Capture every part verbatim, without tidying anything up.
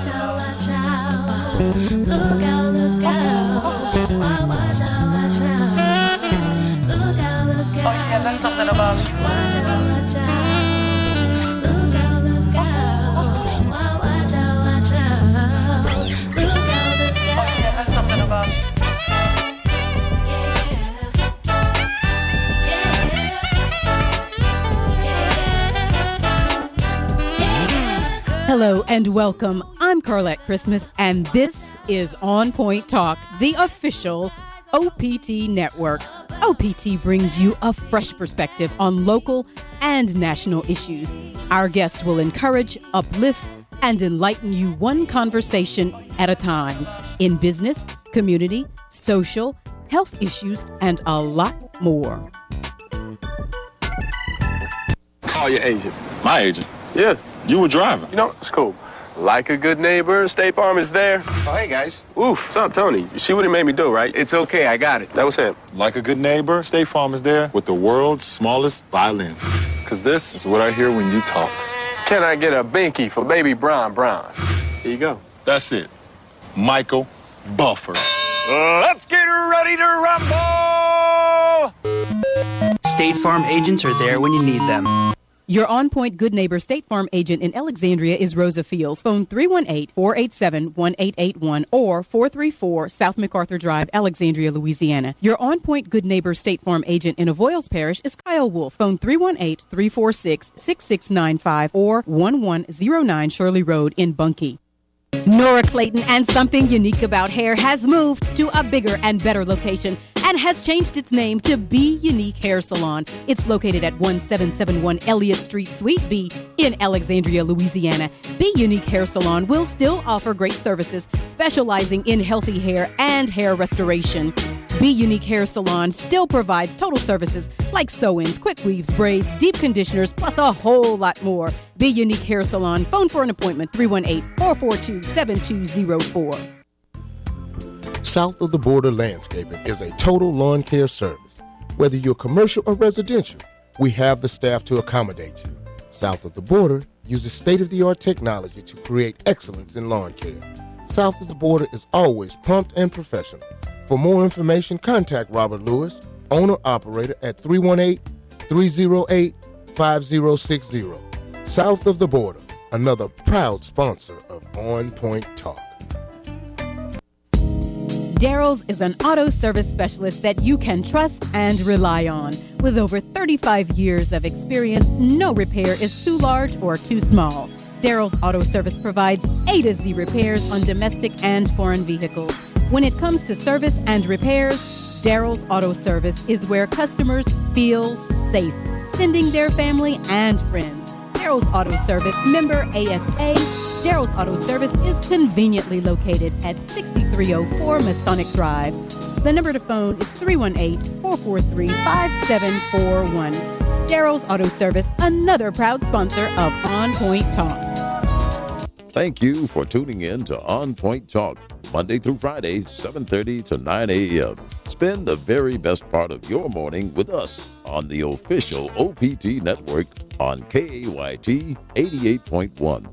watch out, watch out. Look out, look out. Watch out, watch out. Look out, look out. Oh yeah, that's something about me. Watch out, watch out. Look out, look out. Watch out, watch out. Look out, look out. Oh yeah, that's something about me. Hello and welcome. I'm Carlette Christmas, and this is On Point Talk, the official O P T network. O P T brings you a fresh perspective on local and national issues. Our guest will encourage, uplift, and enlighten you one conversation at a time in business, community, social, health issues, and a lot more. Call your agent. My agent? Yeah. You were driving. You know, it's cool. Like a good neighbor, State Farm is there. Oh, hey, guys. Oof, what's up, Tony? You see what he made me do, right? It's okay, I got it. That was him. Like a good neighbor, State Farm is there with the world's smallest violin. Because this is what I hear when you talk. Can I get a binky for baby Brown Brown? Here you go. That's it. Michael Buffer. Let's get ready to rumble! State Farm agents are there when you need them. Your On Point Good Neighbor State Farm agent in Alexandria is Rosa Fields. Phone three one eight, four eight seven, one eight eight one or four three four South MacArthur Drive, Alexandria, Louisiana. Your On Point Good Neighbor State Farm agent in Avoyles Parish is Kyle Wolf. Phone three one eight, three four six, six six nine five or one one zero nine Shirley Road in Bunkie. Nora Clayton and Something Unique About Hair has moved to a bigger and better location and has changed its name to Be Unique Hair Salon. It's located at one seven seven one Elliott Street, Suite B in Alexandria, Louisiana. Be Unique Hair Salon will still offer great services, specializing in healthy hair and hair restoration. Be Unique Hair Salon still provides total services like sew-ins, quick weaves, braids, deep conditioners, plus a whole lot more. Be Unique Hair Salon. Phone for an appointment, three one eight, four four two, seven two zero four. South of the Border Landscaping is a total lawn care service. Whether you're commercial or residential, we have the staff to accommodate you. South of the Border uses state-of-the-art technology to create excellence in lawn care. South of the Border is always prompt and professional. For more information, contact Robert Lewis, owner-operator at three one eight, three oh eight, five oh six oh. South of the Border, another proud sponsor of On Point Talk. Daryl's is an auto service specialist that you can trust and rely on. With over thirty-five years of experience, no repair is too large or too small. Daryl's Auto Service provides A to Z repairs on domestic and foreign vehicles. When it comes to service and repairs, Daryl's Auto Service is where customers feel safe, sending their family and friends. Daryl's Auto Service, member A S A. Daryl's Auto Service is conveniently located at sixty-three oh four Masonic Drive. The number to phone is three one eight, four four three, five seven four one. Daryl's Auto Service, another proud sponsor of On Point Talk. Thank you for tuning in to On Point Talk, Monday through Friday, seven thirty to nine a.m. Spend the very best part of your morning with us on the official O P T network on K A Y T eighty-eight point one.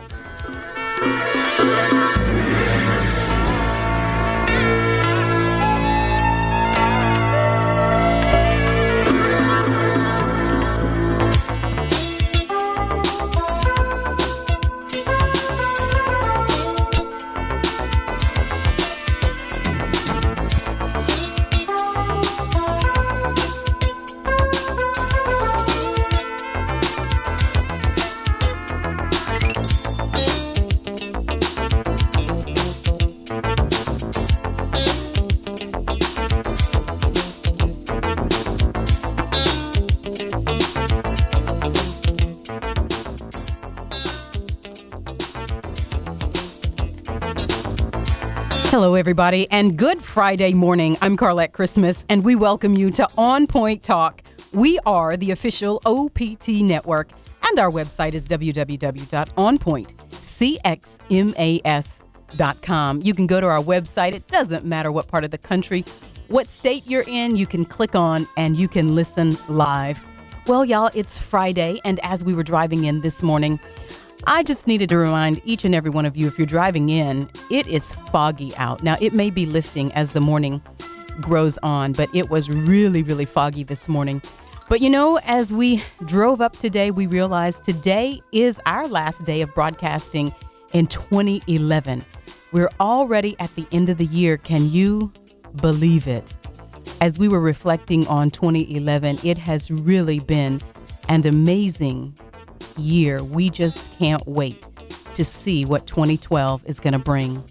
Hello, everybody, and good Friday morning. I'm Carlette Christmas, and we welcome you to On Point Talk. We are the official O P T network, and our website is w w w dot on point c x m a s dot com. You can go to our website. It doesn't matter what part of the country, what state you're in, you can click on and you can listen live. Well, y'all, it's Friday, and as we were driving in this morning, I just needed to remind each and every one of you, if you're driving in, it is foggy out. Now, it may be lifting as the morning grows on, but it was really, really foggy this morning. But you know, as we drove up today, we realized today is our last day of broadcasting in twenty eleven. We're already at the end of the year. Can you believe it? As we were reflecting on twenty eleven, it has really been an amazing year. We just can't wait to see what twenty twelve is going to bring.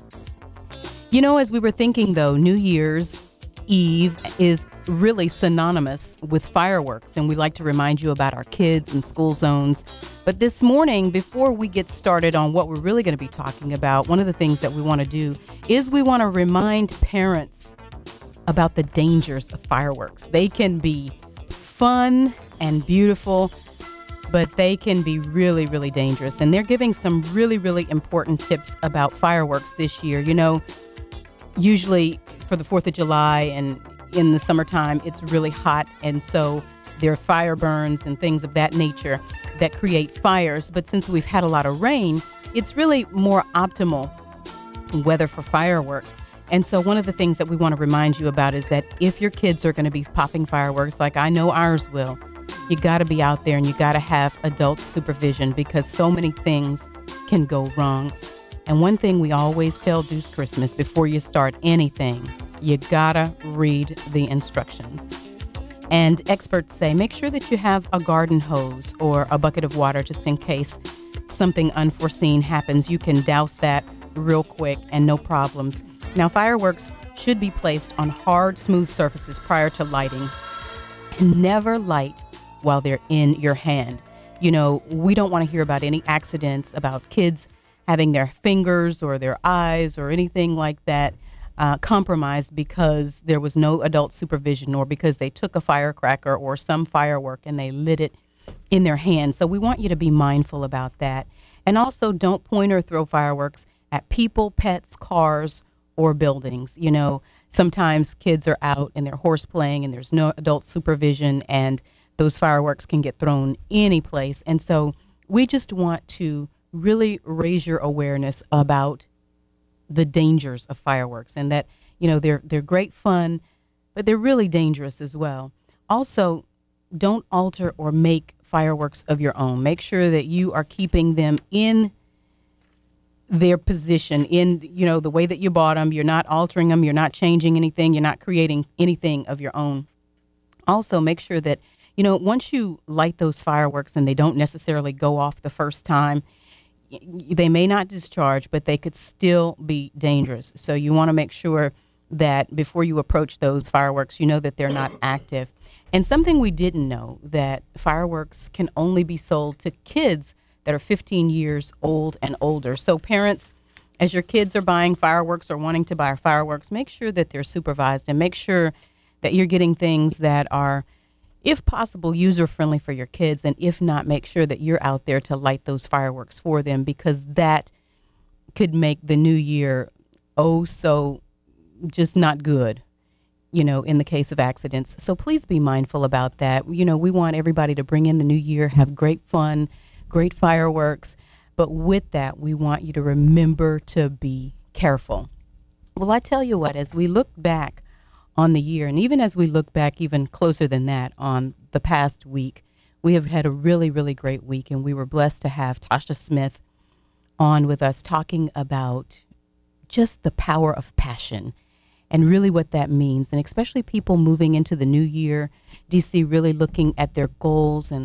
You know, as we were thinking, though, New Year's Eve is really synonymous with fireworks, and we like to remind you about our kids and school zones. But this morning, before we get started on what we're really going to be talking about, one of the things that we want to do is we want to remind parents about the dangers of fireworks. They can be fun and beautiful, but they can be really, really dangerous. And they're giving some really, really important tips about fireworks this year. You know, usually for the fourth of July and in the summertime, it's really hot. And so there are fire burns and things of that nature that create fires. But since we've had a lot of rain, it's really more optimal weather for fireworks. And so one of the things that we want to remind you about is that if your kids are going to be popping fireworks, like I know ours will, you got to be out there and you got to have adult supervision, because so many things can go wrong. And one thing we always tell Deuce Christmas before you start anything, you gotta read the instructions. And experts say make sure that you have a garden hose or a bucket of water just in case something unforeseen happens. You can douse that real quick and no problems. Now, fireworks should be placed on hard, smooth surfaces prior to lighting, and never light while they're in your hand. You know, we don't want to hear about any accidents, about kids having their fingers or their eyes or anything like that uh, compromised because there was no adult supervision, or because they took a firecracker or some firework and they lit it in their hand. So we want you to be mindful about that. And also, don't point or throw fireworks at people, pets, cars, or buildings. You know, sometimes kids are out and they're horse playing and there's no adult supervision, and those fireworks can get thrown any place. And so we just want to really raise your awareness about the dangers of fireworks, and that, you know, they're they're great fun, but they're really dangerous as well. Also, don't alter or make fireworks of your own. Make sure that you are keeping them in their position, in, you know, the way that you bought them. You're not altering them. You're not changing anything. You're not creating anything of your own. Also, make sure that, you know, once you light those fireworks and they don't necessarily go off the first time, they may not discharge, but they could still be dangerous. So you want to make sure that before you approach those fireworks, you know that they're not active. And something we didn't know, that fireworks can only be sold to kids that are fifteen years old and older. So parents, as your kids are buying fireworks or wanting to buy fireworks, make sure that they're supervised, and make sure that you're getting things that are, if possible, user-friendly for your kids. And if not, make sure that you're out there to light those fireworks for them, because that could make the new year oh so just not good, you know, in the case of accidents. So please be mindful about that. You know, we want everybody to bring in the new year, have great fun, great fireworks. But with that, we want you to remember to be careful. Well, I tell you what, as we look back on the year, and even as we look back even closer than that on the past week, we have had a really, really great week, and we were blessed to have Tasha Smith on with us talking about just the power of passion and really what that means, and especially people moving into the new year, D C really looking at their goals and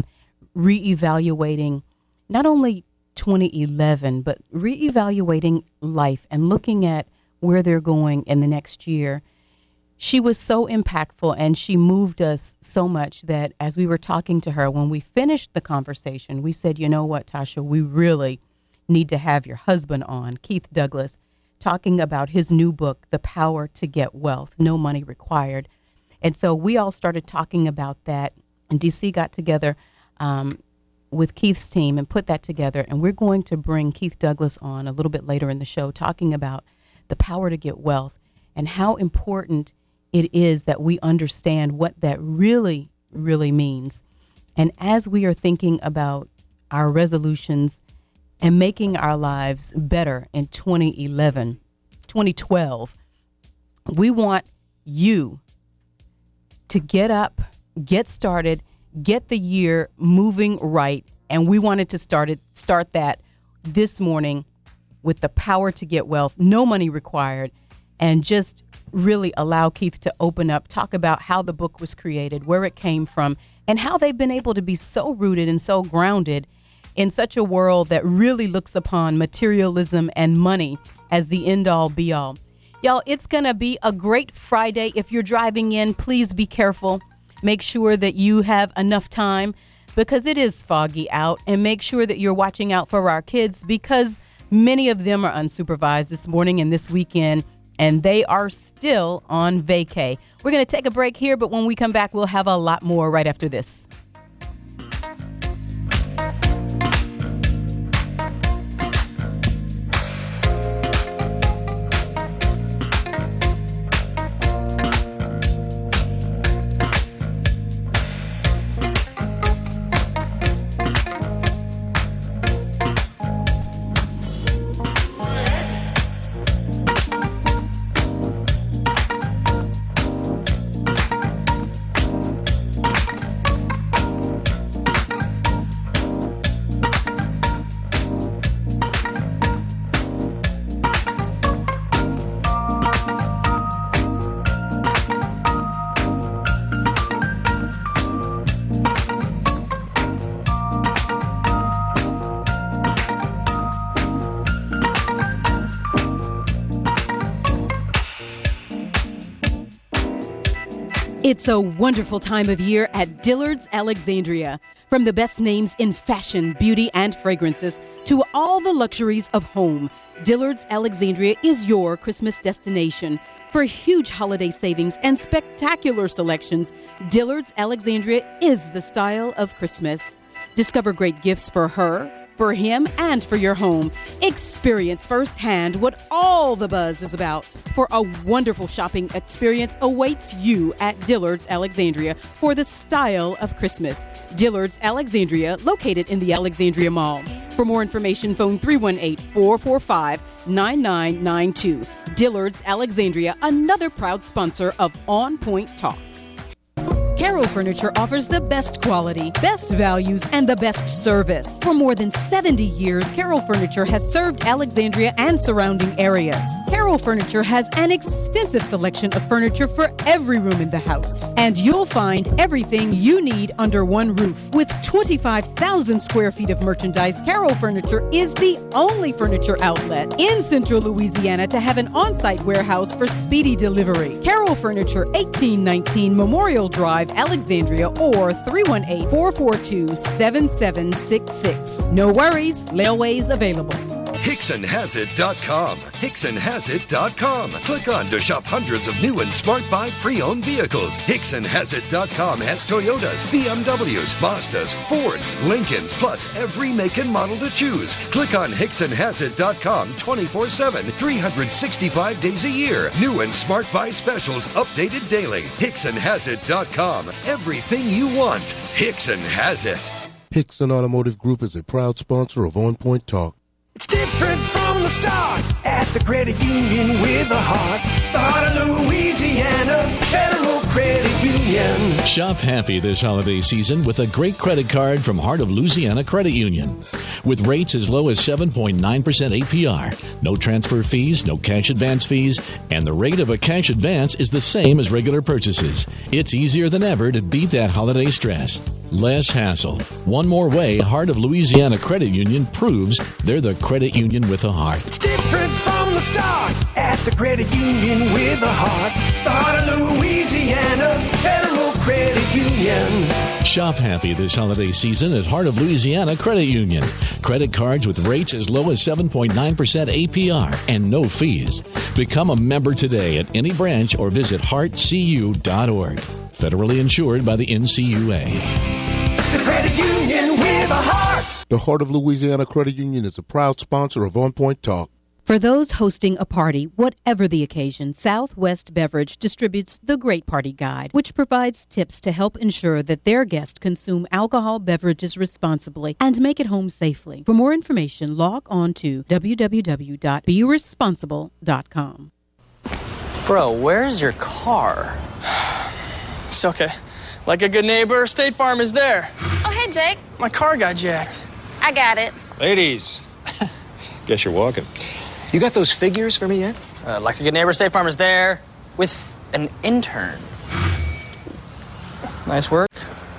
reevaluating not only twenty eleven, but reevaluating life and looking at where they're going in the next year. She was so impactful, and she moved us so much that as we were talking to her, when we finished the conversation, we said, you know what, Tasha, we really need to have your husband on, Keith Douglas, talking about his new book, The Power to Get Wealth, No Money Required. And so we all started talking about that, and D C got together um, with Keith's team and put that together. And we're going to bring Keith Douglas on a little bit later in the show, talking about the power to get wealth and how important it is that we understand what that really, really means. And as we are thinking about our resolutions and making our lives better in twenty eleven, twenty twelve. We want you to get up, get started, get the year moving right. And we wanted to start it, start that this morning with the Power to Get Wealth, no money required, and just really allow Keith to open up, talk about how the book was created, where it came from, and how they've been able to be so rooted and so grounded in such a world that really looks upon materialism and money as the end-all, be-all. Y'all, it's going to be a great Friday. If you're driving in, please be careful. Make sure that you have enough time because it is foggy out, and make sure that you're watching out for our kids because many of them are unsupervised this morning and this weekend, and they are still on vacay. We're going to take a break here, but when we come back, we'll have a lot more right after this. It's a wonderful time of year at Dillard's Alexandria. From the best names in fashion, beauty, and fragrances to all the luxuries of home, Dillard's Alexandria is your Christmas destination. For huge holiday savings and spectacular selections, Dillard's Alexandria is the style of Christmas. Discover great gifts for her, for him, and for your home. Experience firsthand what all the buzz is about. For a wonderful shopping experience awaits you at Dillard's Alexandria for the style of Christmas. Dillard's Alexandria, located in the Alexandria Mall. For more information, phone three one eight, four four five, nine nine nine two. Dillard's Alexandria, another proud sponsor of On Point Talk. Carroll Furniture offers the best quality, best values, and the best service. For more than seventy years, Carroll Furniture has served Alexandria and surrounding areas. Carroll Furniture has an extensive selection of furniture for every room in the house. And you'll find everything you need under one roof. With twenty-five thousand square feet of merchandise, Carroll Furniture is the only furniture outlet in Central Louisiana to have an on-site warehouse for speedy delivery. Carroll Furniture, eighteen nineteen Memorial Drive, Alexandria, or three one eight, four four two, seven seven six six. No worries, layaway's available. Hickson Has It dot com. Hickson Has It dot com. Click on to shop hundreds of new and smart buy pre-owned vehicles. Hickson Has It dot com has Toyotas, B M Ws, Mazdas, Fords, Lincolns, plus every make and model to choose. Click on Hickson Has It dot com twenty-four seven, three hundred sixty-five days a year. New and smart buy specials updated daily. Hickson Has It dot com. Everything you want. Hickson has it. Hickson Automotive Group is a proud sponsor of On Point Talk. It's different from the start at the credit union with a heart. The heart of Louisiana, Federal Credit Union. Shop happy this holiday season with a great credit card from Heart of Louisiana Credit Union. With rates as low as seven point nine percent A P R, no transfer fees, no cash advance fees, and the rate of a cash advance is the same as regular purchases. It's easier than ever to beat that holiday stress. Less hassle. One more way Heart of Louisiana Credit Union proves they're the credit union with a heart. It's different from the start at the credit union with a heart. The heart of Louisiana, Federal Credit Union. Shop happy this holiday season at Heart of Louisiana Credit Union. Credit cards with rates as low as seven point nine percent A P R and no fees. Become a member today at any branch or visit heart c u dot org. Federally insured by the N C U A. The credit union with a heart. The Heart of Louisiana Credit Union is a proud sponsor of On Point Talk. For those hosting a party, whatever the occasion, Southwest Beverage distributes the Great Party Guide, which provides tips to help ensure that their guests consume alcohol beverages responsibly and make it home safely. For more information, log on to w w w dot be responsible dot com. Bro, where's your car? It's okay. Like a good neighbor, State Farm is there. Oh, hey, Jake. My car got jacked. I got it. Ladies, guess you're walking. You got those figures for me yet? Uh, like a good neighbor, State Farm is there with an intern. Nice work.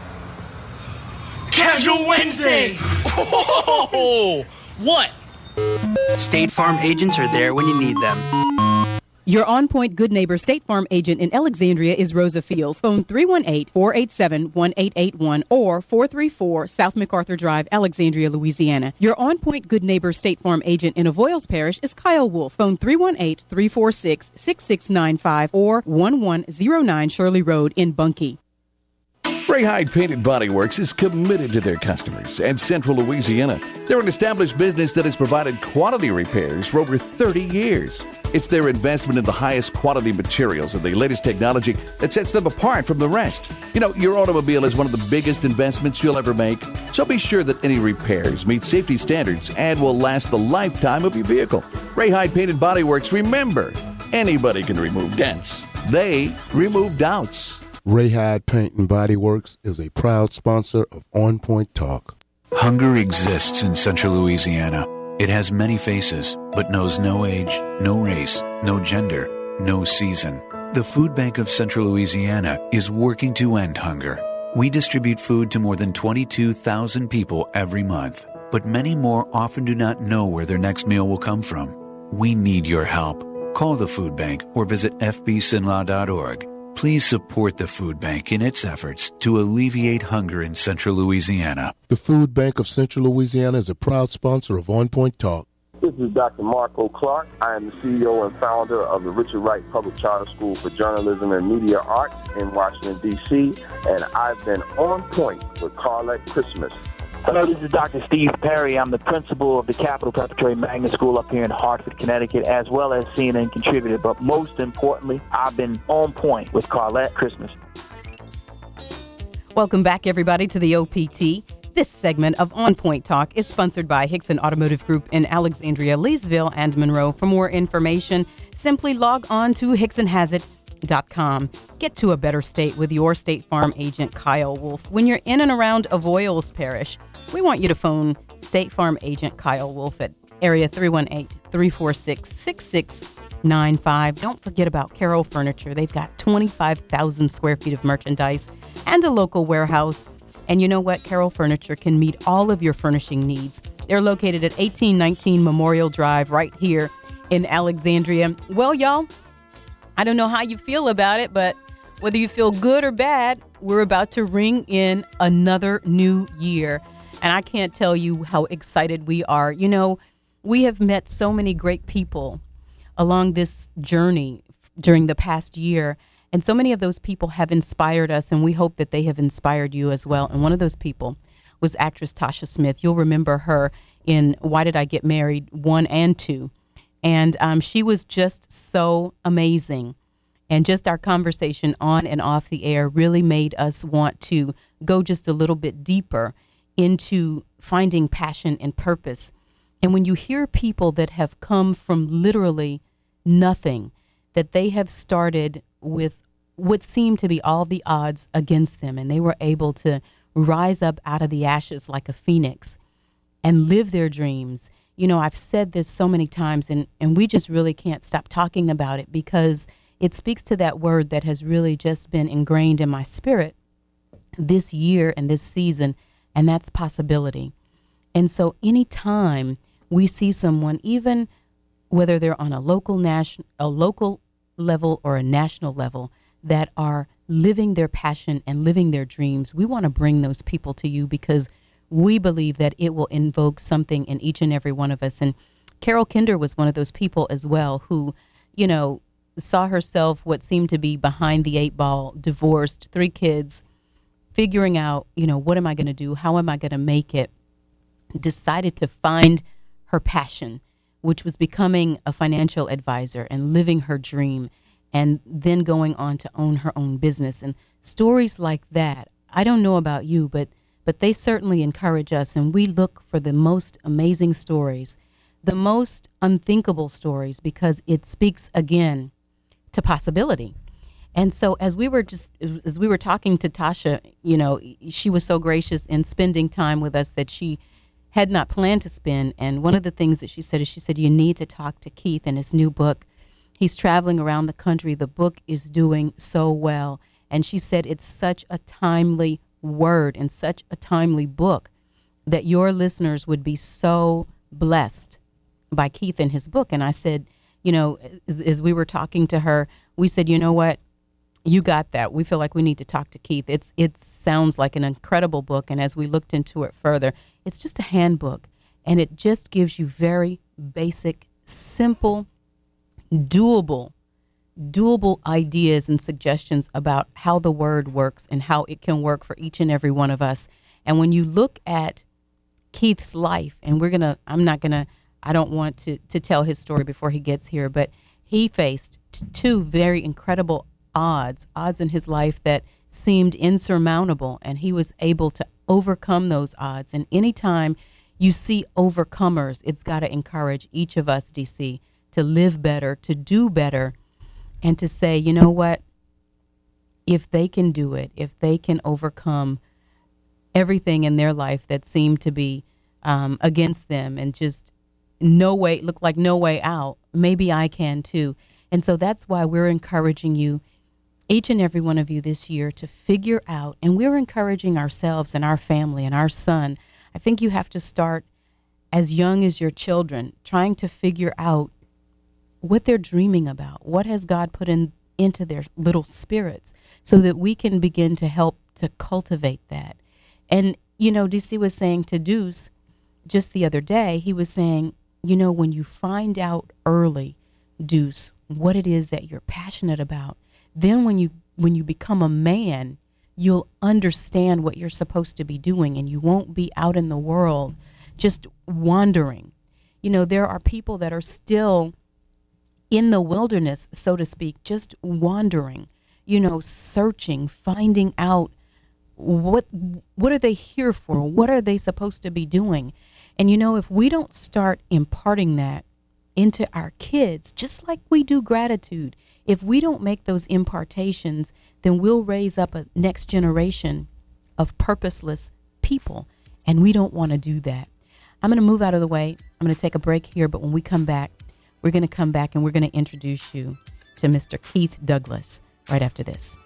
Casual Wednesdays! Whoa! What? State Farm agents are there when you need them. Your on-point Good Neighbor State Farm agent in Alexandria is Rosa Fields. Phone three one eight, four eight seven, one eight eight one or four three four South MacArthur Drive, Alexandria, Louisiana. Your on-point Good Neighbor State Farm agent in Avoyles Parish is Kyle Wolf. Phone three one eight, three four six, six six nine five or one one zero nine Shirley Road in Bunkie. Ray Hyde Painted Body Works is committed to their customers and Central Louisiana. They're an established business that has provided quality repairs for over thirty years. It's their investment in the highest quality materials and the latest technology that sets them apart from the rest. You know, your automobile is one of the biggest investments you'll ever make, so be sure that any repairs meet safety standards and will last the lifetime of your vehicle. Ray Hyde Painted Body Works, remember, anybody can remove dents. They remove doubts. Ray Hyde Paint and Body Works is a proud sponsor of On Point Talk. Hunger exists in Central Louisiana. It has many faces, but knows no age, no race, no gender, no season. The Food Bank of Central Louisiana is working to end hunger. We distribute food to more than twenty-two thousand people every month, but many more often do not know where their next meal will come from. We need your help. Call the Food Bank or visit f b sinlaw dot org. Please support the Food Bank in its efforts to alleviate hunger in Central Louisiana. The Food Bank of Central Louisiana is a proud sponsor of On Point Talk. This is Doctor Marco Clark. I am the C E O and founder of the Richard Wright Public Charter School for Journalism and Media Arts in Washington, D C, and I've been on point with Carlette Christmas. Hello, this is Doctor Steve Perry. I'm the principal of the Capital Preparatory Magnet School up here in Hartford, Connecticut, as well as C N N contributor. But most importantly, I've been on point with Carlette Christmas. Welcome back, everybody, to the O P T. This segment of On Point Talk is sponsored by Hickson Automotive Group in Alexandria, Leesville, and Monroe. For more information, simply log on to hickson has it dot com. Get to a better state with your State Farm agent, Kyle Wolf. When you're in and around Avoyles Parish, we want you to phone State Farm agent Kyle Wolf at area three one eight, three four six, six six nine five. Don't forget about Carroll Furniture. They've got twenty-five thousand square feet of merchandise and a local warehouse. And you know what? Carroll Furniture can meet all of your furnishing needs. They're located at eighteen nineteen Memorial Drive right here in Alexandria. Well, y'all, I don't know how you feel about it, but whether you feel good or bad, we're about to ring in another new year. And I can't tell you how excited we are. You know, we have met so many great people along this journey during the past year. And so many of those people have inspired us, and we hope that they have inspired you as well. And one of those people was actress Tasha Smith. You'll remember her in Why Did I Get Married? one and two. And um, she was just so amazing. And just our conversation on and off the air really made us want to go just a little bit deeper into finding passion and purpose. And when you hear people that have come from literally nothing, that they have started with what seemed to be all the odds against them, and they were able to rise up out of the ashes like a phoenix and live their dreams. You know, I've said this so many times, and, and we just really can't stop talking about it because it speaks to that word that has really just been ingrained in my spirit this year and this season, and that's possibility. And so anytime we see someone, even whether they're on a local national, a local level or a national level, that are living their passion and living their dreams, we want to bring those people to you because we believe that it will invoke something in each and every one of us. And Carol Kinder was one of those people as well who, you know, saw herself what seemed to be behind the eight ball, divorced, three kids, figuring out, you know, what am I going to do? How am I going to make it? Decided to find her passion, which was becoming a financial advisor and living her dream, and then going on to own her own business. And stories like that, I don't know about you, but but they certainly encourage us, and we look for the most amazing stories, the most unthinkable stories, because it speaks again to possibility. And so as we were just as we were talking to Tasha, you know, she was so gracious in spending time with us that she had not planned to spend. And one of the things that she said is she said, you need to talk to Keith and his new book. He's traveling around the country. The book is doing so well. And she said it's such a timely word and such a timely book that your listeners would be so blessed by Keith and his book. And I said, you know, as, as we were talking to her, we said, you know what? You got that. We feel like we need to talk to Keith. It's it sounds like an incredible book. And as we looked into it further, it's just a handbook. And it just gives you very basic, simple, doable, doable ideas and suggestions about how the word works and how it can work for each and every one of us. And when you look at Keith's life, and we're going to, I'm not going to, I don't want to, to tell his story before he gets here, but he faced t- two very incredible odds, odds in his life that seemed insurmountable, and he was able to overcome those odds. And anytime you see overcomers, it's got to encourage each of us, D C, to live better, to do better, and to say, you know what, if they can do it, if they can overcome everything in their life that seemed to be um, against them and just no way, look like no way out, maybe I can too. And so that's why we're encouraging you, each and every one of you this year, to figure out, and we're encouraging ourselves and our family and our son. I think you have to start as young as your children, trying to figure out what they're dreaming about, what has God put in into their little spirits, so that we can begin to help to cultivate that. And, you know, D C was saying to Deuce just the other day, he was saying, you know, when you find out early, Deuce, what it is that you're passionate about, then when you when you become a man, you'll understand what you're supposed to be doing, and you won't be out in the world just wandering. You know, there are people that are still in the wilderness, so to speak, just wandering, you know, searching, finding out what what are they here for? What are they supposed to be doing? And, you know, if we don't start imparting that into our kids, just like we do gratitude, if we don't make those impartations, then we'll raise up a next generation of purposeless people, and we don't want to do that. I'm going to move out of the way. I'm going to take a break here, but when we come back, we're going to come back and we're going to introduce you to Mister Keith Douglas right after this.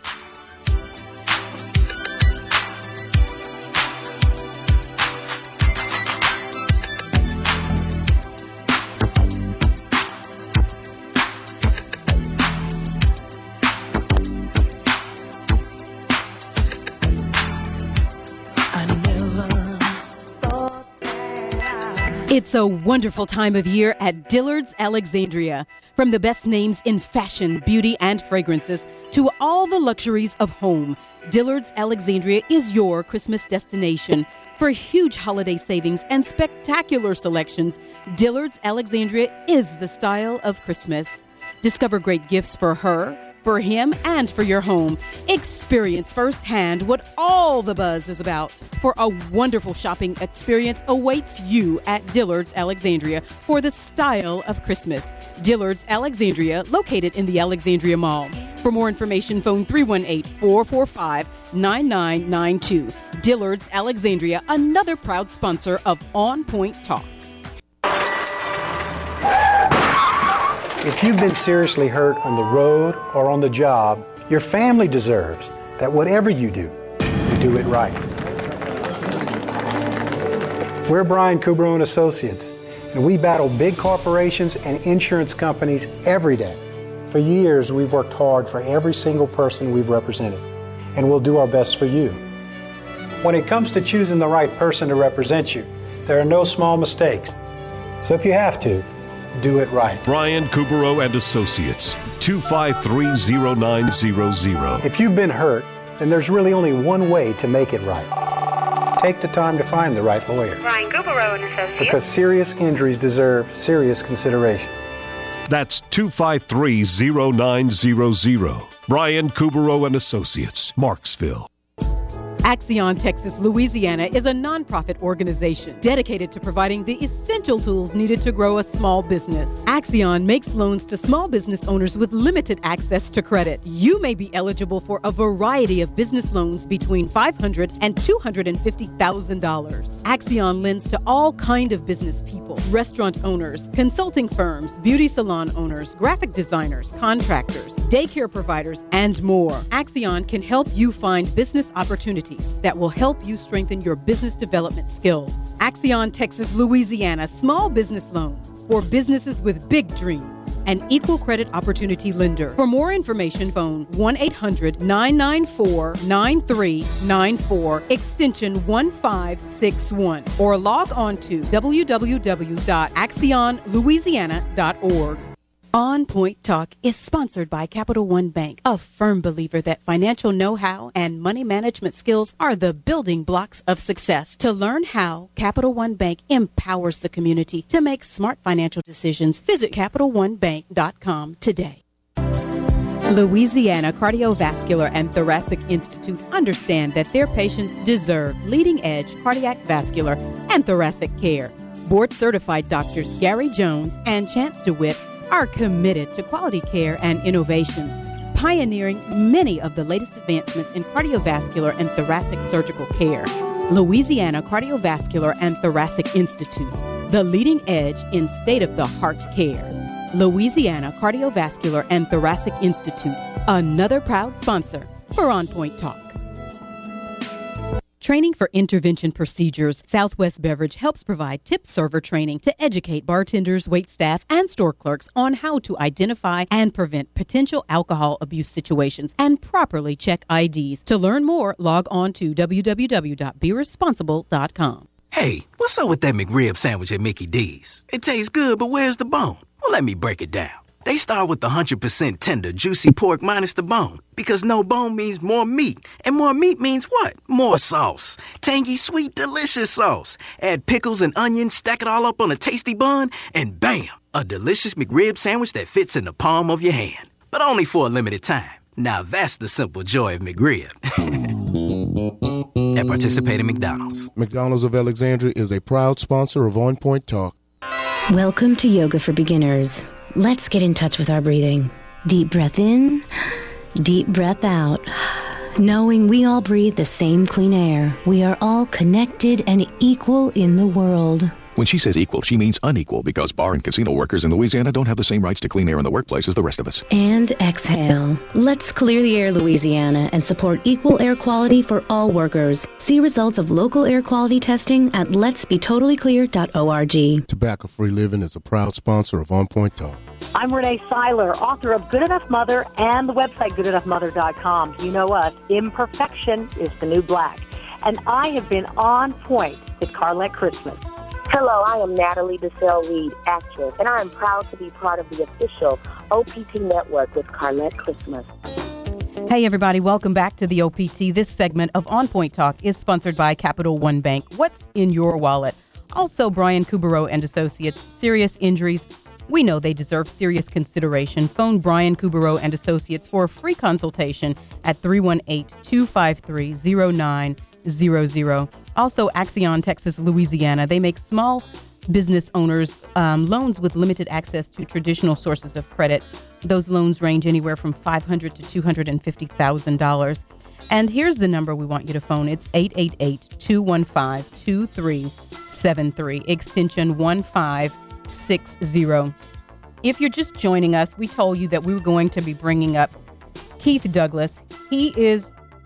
It's a wonderful time of year at Dillard's Alexandria. From the best names in fashion, beauty, and fragrances to all the luxuries of home, Dillard's Alexandria is your Christmas destination. For huge holiday savings and spectacular selections, Dillard's Alexandria is the style of Christmas. Discover great gifts for her, for him, and for your home. Experience firsthand what all the buzz is about. For a wonderful shopping experience awaits you at Dillard's Alexandria for the style of Christmas. Dillard's Alexandria, located in the Alexandria Mall. For more information, phone three one eight, four four five, nine nine nine two. Dillard's Alexandria, another proud sponsor of On Point Talk. If you've been seriously hurt on the road or on the job, your family deserves that whatever you do, you do it right. We're Brian Kubro and Associates, and we battle big corporations and insurance companies every day. For years, we've worked hard for every single person we've represented, and we'll do our best for you. When it comes to choosing the right person to represent you, there are no small mistakes. So if you have to, do it right. Brian Kubro and Associates, two five three, zero nine zero zero. If you've been hurt, then there's really only one way to make it right. take the time to find the right lawyer. Brian Gubero and Associates. Because serious injuries deserve serious consideration. That's two five three, zero nine zero zero. Brian Kubero and Associates, Marksville. Axion Texas Louisiana is a nonprofit organization dedicated to providing the essential tools needed to grow a small business. Axion makes loans to small business owners with limited access to credit. You may be eligible for a variety of business loans between five hundred thousand dollars and two hundred fifty thousand dollars. Axion lends to all kind of business people, restaurant owners, consulting firms, beauty salon owners, graphic designers, contractors, daycare providers, and more. Axion can help you find business opportunities that will help you strengthen your business development skills. Axion Texas Louisiana Small Business Loans for businesses with big dreams. An equal credit opportunity lender. For more information, phone one eight hundred, nine nine four, nine three nine four, extension one five six one, or log on to w w w dot axion louisiana dot org. On Point Talk is sponsored by Capital One Bank, a firm believer that financial know-how and money management skills are the building blocks of success. To learn how Capital One Bank empowers the community to make smart financial decisions, visit capital one bank dot com today. Louisiana Cardiovascular and Thoracic Institute understand that their patients deserve leading-edge cardiac, vascular, and thoracic care. Board-certified doctors Gary Jones and Chance DeWitt are committed to quality care and innovations, pioneering many of the latest advancements in cardiovascular and thoracic surgical care. Louisiana Cardiovascular and Thoracic Institute, the leading edge in state-of-the-heart care. Louisiana Cardiovascular and Thoracic Institute, another proud sponsor for On Point Talk. Training for intervention procedures. Southwest Beverage helps provide tip server training to educate bartenders, waitstaff, and store clerks on how to identify and prevent potential alcohol abuse situations and properly check I Ds. To learn more, log on to w w w dot be responsible dot com. Hey, what's up with that McRib sandwich at Mickey D's? It tastes good, but where's the bone? Well, let me break it down. They start with the one hundred percent tender, juicy pork minus the bone. Because no bone means more meat. And more meat means what? More sauce. Tangy, sweet, delicious sauce. Add pickles and onions, stack it all up on a tasty bun, and bam! A delicious McRib sandwich that fits in the palm of your hand. But only for a limited time. Now that's the simple joy of McRib. At participating McDonald's. McDonald's of Alexandria is a proud sponsor of On Point Talk. Welcome to Yoga for Beginners. Let's get in touch with our breathing. Deep breath in, deep breath out. Knowing we all breathe the same clean air, we are all connected and equal in the world. When she says equal, she means unequal because bar and casino workers in Louisiana don't have the same rights to clean air in the workplace as the rest of us. And exhale. Let's clear the air, Louisiana, and support equal air quality for all workers. See results of local air quality testing at lets be totally clear dot org. Tobacco Free Living is a proud sponsor of On Point Talk. I'm Renee Seiler, author of Good Enough Mother and the website good enough mother dot com. You know us, imperfection is the new black. And I have been on point with Carlette Christmas. Hello, I am Natalie DeSalle-Reed, actress, and I am proud to be part of the official O P T network with Carlette Christmas. Hey everybody, welcome back to the O P T. This segment of On Point Talk is sponsored by Capital One Bank. What's in your wallet? Also, Brian Kubero and Associates, serious injuries. We know they deserve serious consideration. Phone Brian Kubero and Associates for a free consultation at three one eight, two five three, zero nine zero zero. Also, Axion Texas Louisiana. They make small business owners um, loans with limited access to traditional sources of credit. Those loans range anywhere from five hundred thousand dollars to two hundred fifty thousand dollars. And here's the number we want you to phone. It's eight eight eight, two one five, two three seven three, extension one five six zero. If you're just joining us, we told you that we were going to be bringing up Keith Douglas. He is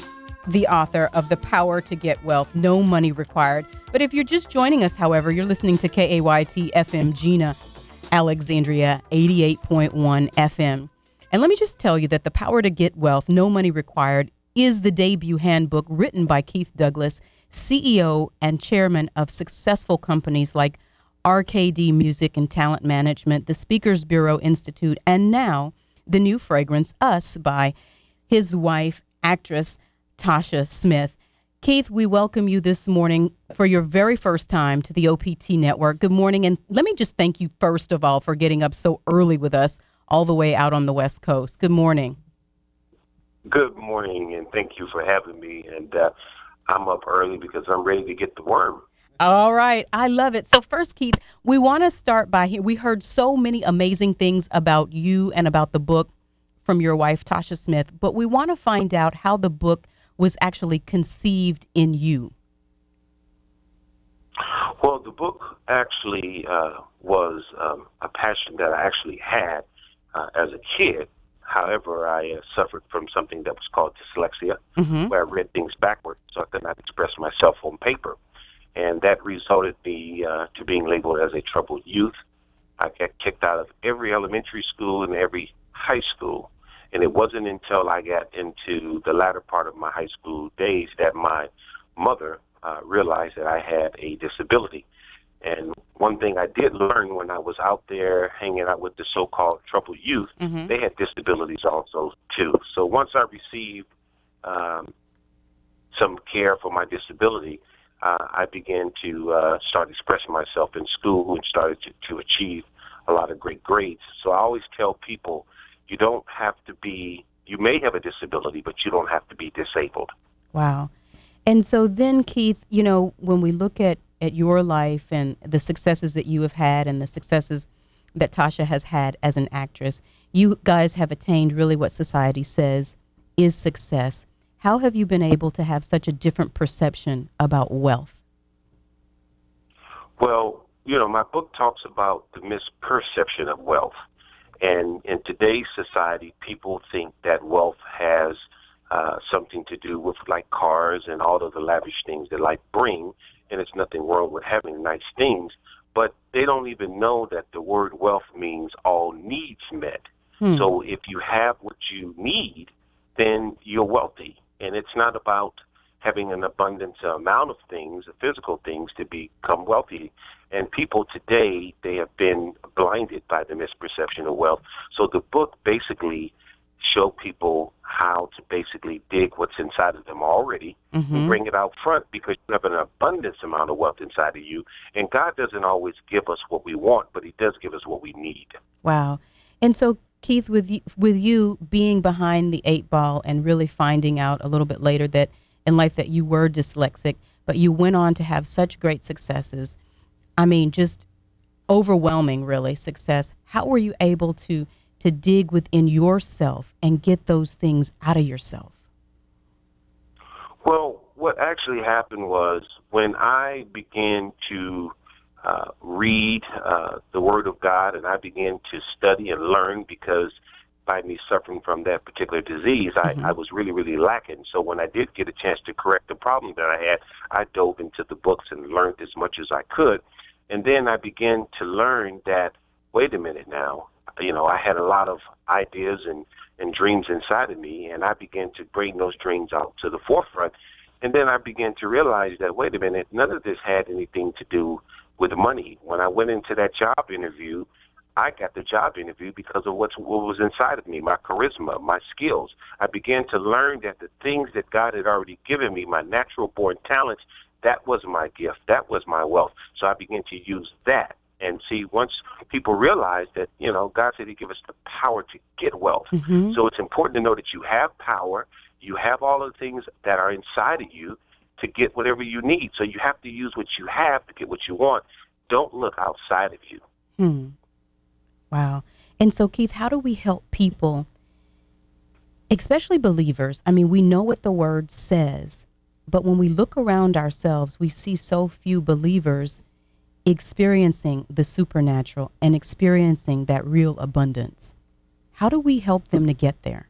the author of The Power to Get Wealth, No Money Required. But if you're just joining us, however, you're listening to K A Y T F M Gina, Alexandria, eighty-eight point one F M. And let me just tell you that The Power to Get Wealth, No Money Required is the debut handbook written by Keith Douglas, C E O and chairman of successful companies like R K D Music and Talent Management, the Speakers Bureau Institute, and now the new fragrance, Us, by his wife, actress Tasha Smith. Keith, we welcome you this morning for your very first time to the O P T Network. Good morning, and let me just thank you first of all for getting up so early with us all the way out on the West Coast. Good morning. Good morning, and thank you for having me. And uh, I'm up early because I'm ready to get the worm. All right. I love it. So first, Keith, we want to start by here. We heard so many amazing things about you and about the book from your wife, Tasha Smith, but we want to find out how the book was actually conceived in you. Well, the book actually uh, was um, a passion that I actually had uh, as a kid. However, I uh, suffered from something that was called dyslexia, mm-hmm. where I read things backwards, so I could not express myself on paper. And that resulted me uh, to being labeled as a troubled youth. I got kicked out of every elementary school and every high school. And it wasn't until I got into the latter part of my high school days that my mother uh, realized that I had a disability. And one thing I did learn when I was out there hanging out with the so-called troubled youth, mm-hmm. they had disabilities also, too. So once I received um, some care for my disability, uh, I began to uh, start expressing myself in school and started to, to achieve a lot of great grades. So I always tell people, you don't have to be, you may have a disability, but you don't have to be disabled. Wow. And so then, Keith, you know, when we look at, at your life and the successes that you have had and the successes that Tasha has had as an actress, you guys have attained really what society says is success. How have you been able to have such a different perception about wealth? Well, you know, my book talks about the misperception of wealth. And in today's society, people think that wealth has uh, something to do with like cars and all of the lavish things that life bring. And it's nothing wrong with having nice things, but they don't even know that the word wealth means all needs met. Hmm. So if you have what you need, then you're wealthy. And it's not about having an abundance amount of things, physical things, to become wealthy. And people today, they have been blinded by the misperception of wealth. So the book basically show people how to basically dig what's inside of them already mm-hmm. and bring it out front, because you have an abundance amount of wealth inside of you. And God doesn't always give us what we want, but he does give us what we need. Wow. And so, Keith, with you, with you being behind the eight ball and really finding out a little bit later that in life that you were dyslexic, but you went on to have such great successes. I mean, just overwhelming, really, success. How were you able to to dig within yourself and get those things out of yourself? Well, what actually happened was when I began to uh, read uh, the Word of God and I began to study and learn, because by me suffering from that particular disease, mm-hmm. I, I was really, really lacking. So when I did get a chance to correct the problem that I had, I dove into the books and learned as much as I could. And then I began to learn that, wait a minute now, you know, I had a lot of ideas and, and dreams inside of me, and I began to bring those dreams out to the forefront. And then I began to realize that, wait a minute, none of this had anything to do with money. When I went into that job interview, I got the job interview because of what's, what was inside of me, my charisma, my skills. I began to learn that the things that God had already given me, my natural born talents, that was my gift. That was my wealth. So I began to use that. And see, once people realize that, you know, God said he gave us the power to get wealth. Mm-hmm. So it's important to know that you have power. You have all of the things that are inside of you to get whatever you need. So you have to use what you have to get what you want. Don't look outside of you. Hmm. Wow. And so, Keith, how do we help people, especially believers? I mean, we know what the word says, but when we look around ourselves, we see so few believers experiencing the supernatural and experiencing that real abundance. How do we help them to get there?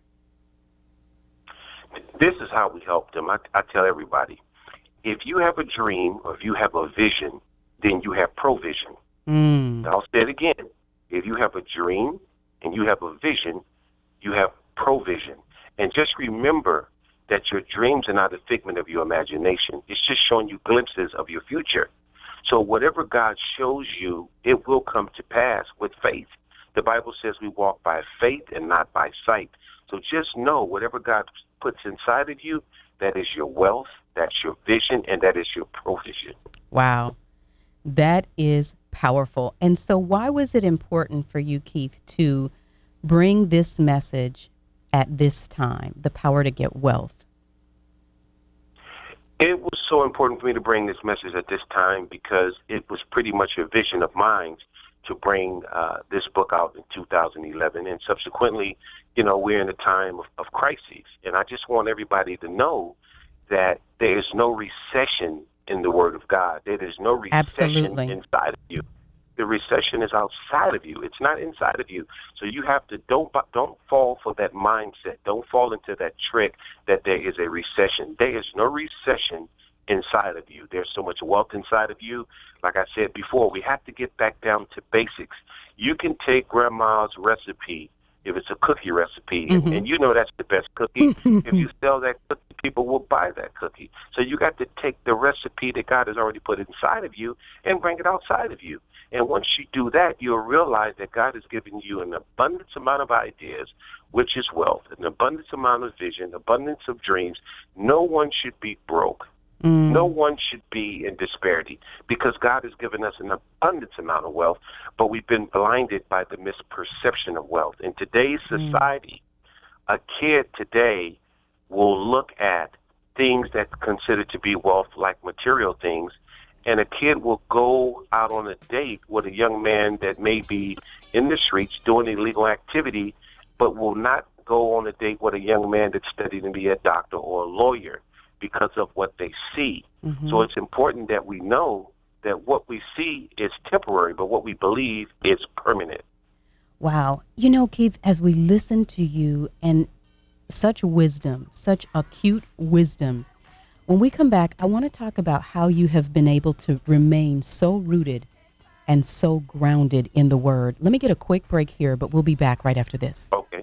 This is how we help them. I, I tell everybody, if you have a dream or if you have a vision, then you have provision. Mm. I'll say it again. If you have a dream and you have a vision, you have provision. And just remember that your dreams are not a figment of your imagination. It's just showing you glimpses of your future. So whatever God shows you, it will come to pass with faith. The Bible says we walk by faith and not by sight. So just know whatever God puts inside of you, that is your wealth, that's your vision, and that is your provision. Wow. That is powerful. And so why was it important for you, Keith, to bring this message at this time, the power to get wealth? It was so important for me to bring this message at this time because it was pretty much a vision of mine to bring uh, this book out in two thousand eleven. And subsequently, you know, we're in a time of, of crises. And I just want everybody to know that there is no recession in the Word of God. There is no recession Absolutely. inside of you. The recession is outside of you. It's not inside of you. So you have to, don't don't fall for that mindset. Don't fall into that trick that there is a recession. There is no recession inside of you. There's so much wealth inside of you. Like I said before, we have to get back down to basics. You can take grandma's recipe, if it's a cookie recipe, Mm-hmm. and, and you know that's the best cookie. If you sell that cookie, people will buy that cookie. So you got to take the recipe that God has already put inside of you and bring it outside of you. And once you do that, you'll realize that God has given you an abundance amount of ideas, which is wealth, an abundance amount of vision, abundance of dreams. No one should be broke. Mm. No one should be in disparity because God has given us an abundance amount of wealth, but we've been blinded by the misperception of wealth. In today's society, mm. a kid today will look at things that consider to be wealth like material things, and a kid will go out on a date with a young man that may be in the streets doing illegal activity, but will not go on a date with a young man that's studied to be a doctor or a lawyer because of what they see. Mm-hmm. So it's important that we know that what we see is temporary, but what we believe is permanent. Wow. You know, Keith, as we listen to you and such wisdom, such acute wisdom, when we come back, I want to talk about how you have been able to remain so rooted and so grounded in the Word. Let me get a quick break here, but we'll be back right after this. Okay.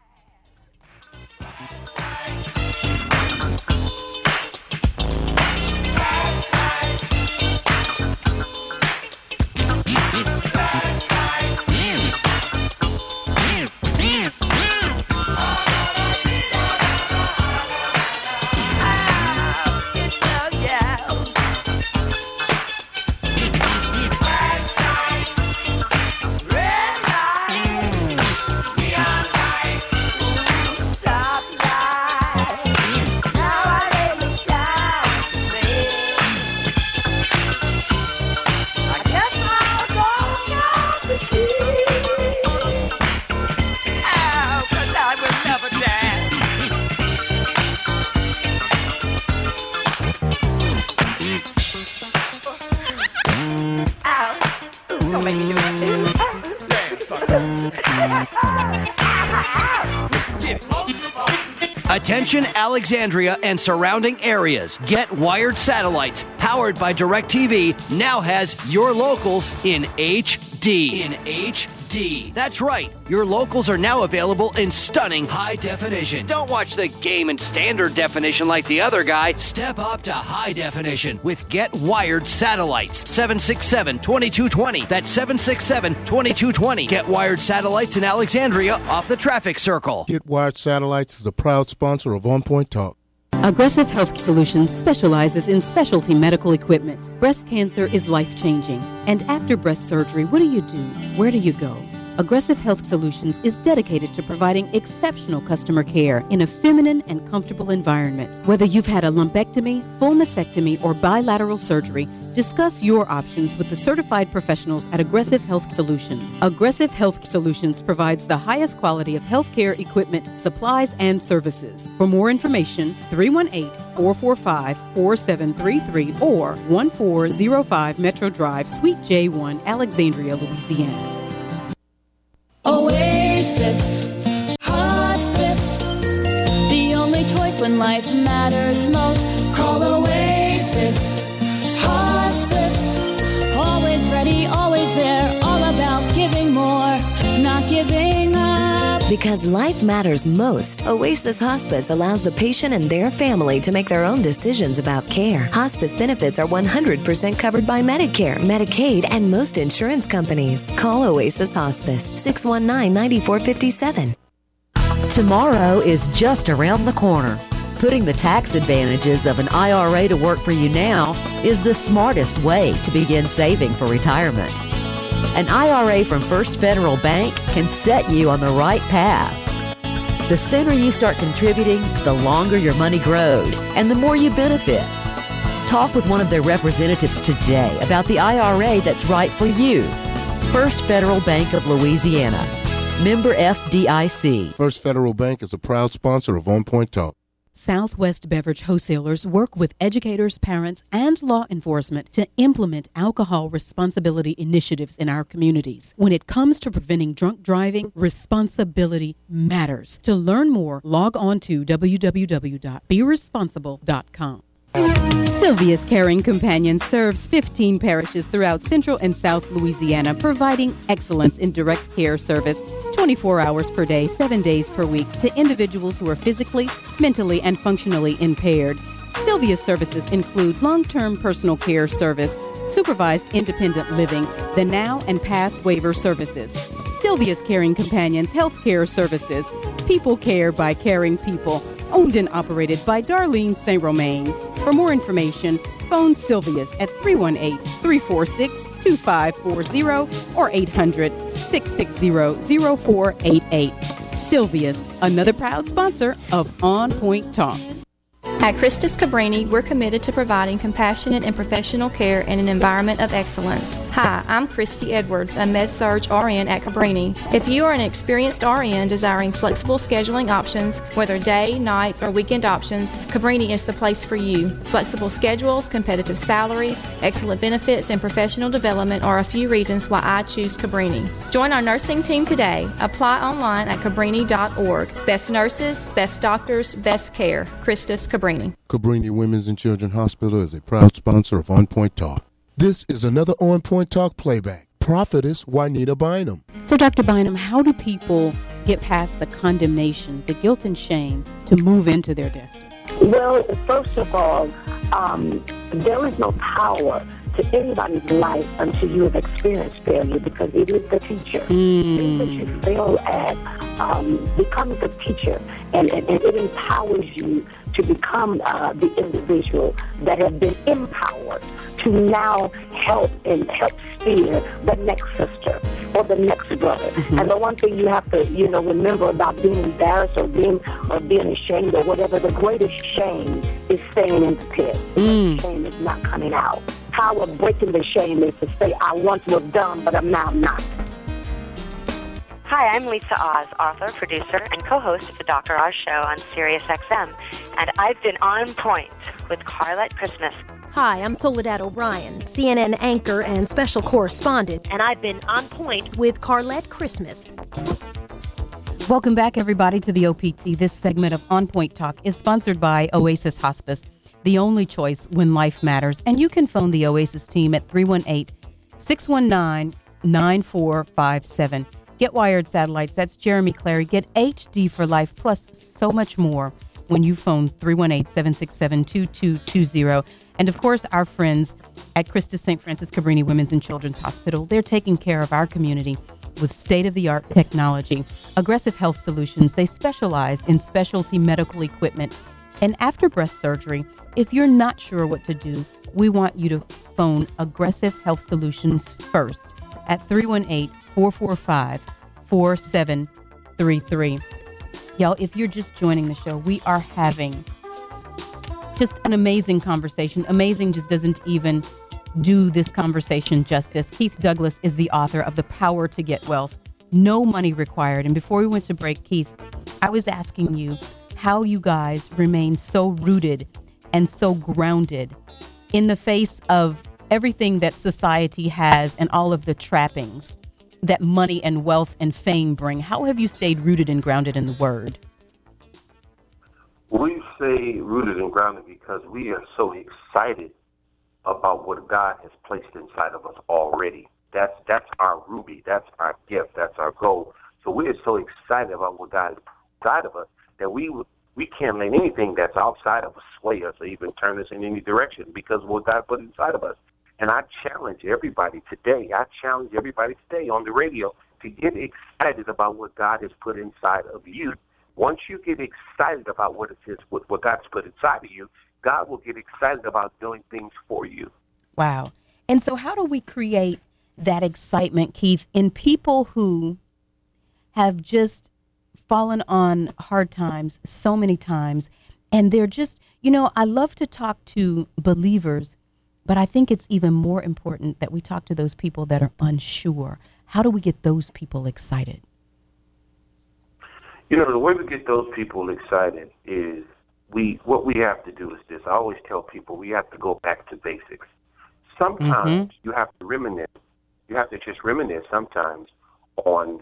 Attention Alexandria and surrounding areas. Get Wired Satellites, powered by DirecTV, now has your locals in H D. In H D. That's right. Your locals are now available in stunning high definition. Don't watch the game in standard definition like the other guy. Step up to high definition with Get Wired Satellites. seven six seven, two two two zero. That's seven six seven, two two two zero. Get Wired Satellites in Alexandria off the traffic circle. Get Wired Satellites is a proud sponsor of On Point Talk. Aggressive Health Solutions specializes in specialty medical equipment. Breast cancer is life-changing. And after breast surgery, what do you do? Where do you go? Aggressive Health Solutions is dedicated to providing exceptional customer care in a feminine and comfortable environment. Whether you've had a lumpectomy, full mastectomy, or bilateral surgery, discuss your options with the certified professionals at Aggressive Health Solutions. Aggressive Health Solutions provides the highest quality of healthcare equipment, supplies, and services. For more information, three one eight, four four five, four seven three three or one four zero five Metro Drive, Suite J one, Alexandria, Louisiana. Oasis Hospice, the only choice when life matters most. Call Oasis Hospice, always ready, always there, all about giving more, not giving up. Because life matters most, Oasis Hospice allows the patient and their family to make their own decisions about care. Hospice benefits are one hundred percent covered by Medicare, Medicaid, and most insurance companies. Call Oasis Hospice, six one nine, nine four five seven. Tomorrow is just around the corner. putting the tax advantages of an I R A to work for you now is the smartest way to begin saving for retirement. An I R A from First Federal Bank can set you on the right path. The sooner you start contributing, the longer your money grows and the more you benefit. Talk with one of their representatives today about the I R A that's right for you. First Federal Bank of Louisiana. Member F D I C. First Federal Bank is a proud sponsor of On Point Talk. Southwest Beverage Wholesalers work with educators, parents, and law enforcement to implement alcohol responsibility initiatives in our communities. When it comes to preventing drunk driving, responsibility matters. To learn more, log on to w w w dot be responsible dot com. Sylvia's Caring Companion serves fifteen parishes throughout Central and South Louisiana, providing excellence in direct care service twenty-four hours per day, seven days per week to individuals who are physically, mentally, and functionally impaired. Sylvia's services include long-term personal care service, supervised independent living, the now and past waiver services. Sylvia's Caring Companions Healthcare Services, people care by caring people, owned and operated by Darlene Saint Romain. For more information, phone Sylvia's at three one eight, three four six, two five four zero or eight hundred, six six zero, zero four eight eight. Sylvia's, another proud sponsor of On Point Talk. At Christus Cabrini, we're committed to providing compassionate and professional care in an environment of excellence. Hi, I'm Christy Edwards, a Med-Surg R N at Cabrini. If you are an experienced R N desiring flexible scheduling options, whether day, nights, or weekend options, Cabrini is the place for you. Flexible schedules, competitive salaries, excellent benefits, and professional development are a few reasons why I choose Cabrini. Join our nursing team today. Apply online at cabrini dot org. Best nurses, best doctors, best care. Christus Cabrini. Cabrini Women's and Children's Hospital is a proud sponsor of On Point Talk. This is another On Point Talk playback. Prophetess Juanita Bynum. So, Doctor Bynum, how do people get past the condemnation, the guilt and shame to move into their destiny? Well, first of all, um, there is no power to anybody's life until you have experienced failure, because it is the teacher. Mm. Things that you fail at um, becomes a teacher, and, and, and it empowers you to become uh, the individual that has been empowered to now help and help steer the next sister or the next brother. Mm-hmm. And the one thing you have to, you know, remember about being embarrassed or being or being ashamed or whatever, the greatest shame is staying in the pit. The Mm. shame is not coming out. Power of breaking the shame is to say, I once was dumb, but I'm now not. Hi, I'm Lisa Oz, author, producer, and co-host of the Doctor Oz Show on Sirius X M, and I've been on point with Carlette Christmas. Hi, I'm Soledad O'Brien, C N N anchor and special correspondent, and I've been on point with Carlette Christmas. Welcome back, everybody, to the O P T. This segment of On Point Talk is sponsored by Oasis Hospice, the only choice when life matters. And you can phone the Oasis team at three one eight, six one nine, nine four five seven. Get wired satellites. That's Jeremy Clary. Get H D for life, plus so much more when you phone three one eight, seven six seven, two two two zero. And, of course, our friends at Christus Saint Francis Cabrini Women's and Children's Hospital, they're taking care of our community with state-of-the-art technology. Aggressive Health Solutions, they specialize in specialty medical equipment. And after breast surgery, if you're not sure what to do, we want you to phone Aggressive Health Solutions first at three one eight, four four five, four seven three three. Y'all, if you're just joining the show, we are having just an amazing conversation. Amazing just doesn't even do this conversation justice. Keith Douglas is the author of The Power to Get Wealth, No Money Required. And before we went to break, Keith, I was asking you how you guys remain so rooted and so grounded in the face of everything that society has and all of the trappings that money and wealth and fame bring. How have you stayed rooted and grounded in the Word? We stay rooted and grounded because we are so excited about what God has placed inside of us already. That's that's our ruby. That's our gift. That's our goal. So we are so excited about what God has inside of us that we we can't let anything that's outside of us sway us or even turn us in any direction because of what God put inside of us. And I challenge everybody today, I challenge everybody today on the radio to get excited about what God has put inside of you, Once you get excited about what it is, what, what God's put inside of you, God will get excited about doing things for you. Wow. And so how do we create that excitement, Keith, in people who have just fallen on hard times so many times, and they're just, you know, I love to talk to believers, but I think it's even more important that we talk to those people that are unsure. How do we get those people excited? You know, the way we get those people excited is we, what we have to do is this. I always tell people we have to go back to basics. Sometimes mm-hmm. you have to reminisce. You have to just reminisce sometimes on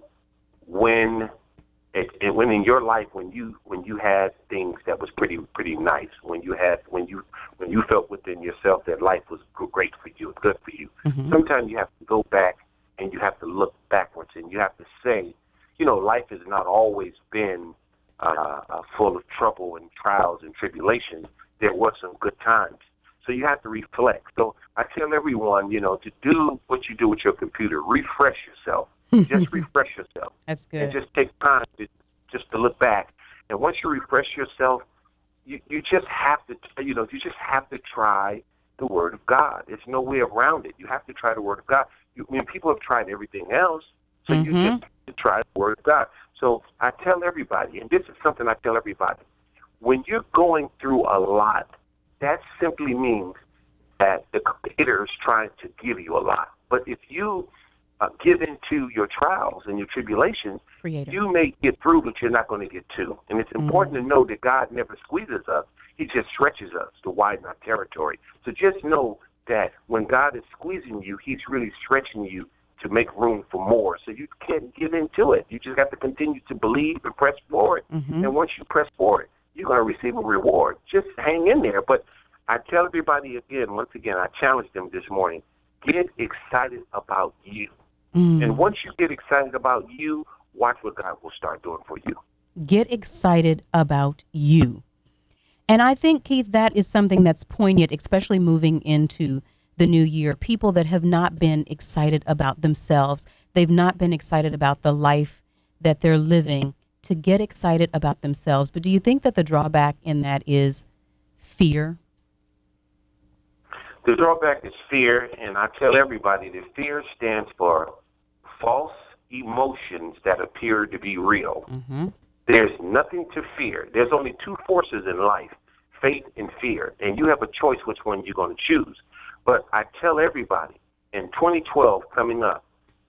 when it, it when in your life when you when you had things that was pretty pretty nice, when you had when you when you felt within yourself that life was great for you, good for you. Mm-hmm. Sometimes you have to go back and you have to look backwards and you have to say, you know, life has not always been uh, uh, full of trouble and trials and tribulations. There were some good times. So you have to reflect. So I tell everyone, you know, to do what you do with your computer, refresh yourself. Just refresh yourself. That's good. And just take time to, just to look back. And once you refresh yourself, you, you just have to, you know, you just have to try the Word of God. There's no way around it. You have to try the Word of God. You, I mean, people have tried everything else, so mm-hmm. you just have to try the Word of God. So I tell everybody, and this is something I tell everybody, when you're going through a lot, that simply means that the Creator is trying to give you a lot. But if you uh, give into your trials and your tribulations, Creator. You may get through, but you're not going to get to. And it's important mm-hmm. to know that God never squeezes us. He just stretches us to widen our territory. So just know that when God is squeezing you, he's really stretching you to make room for more. So you can't give into it. You just have to continue to believe and press forward. Mm-hmm. And once you press forward, you're going to receive a reward. Just hang in there. But I tell everybody again, once again, I challenge them this morning, get excited about you. Mm. And once you get excited about you, watch what God will start doing for you. Get excited about you. And I think, Keith, that is something that's poignant, especially moving into the new year. People that have not been excited about themselves, they've not been excited about the life that they're living, to get excited about themselves. But do you think that the drawback in that is fear? The drawback is fear, and I tell everybody that fear stands for false emotions that appear to be real. Mm-hmm. There's nothing to fear. There's only two forces in life, faith and fear, and you have a choice which one you're going to choose. But I tell everybody, in twenty twelve coming up,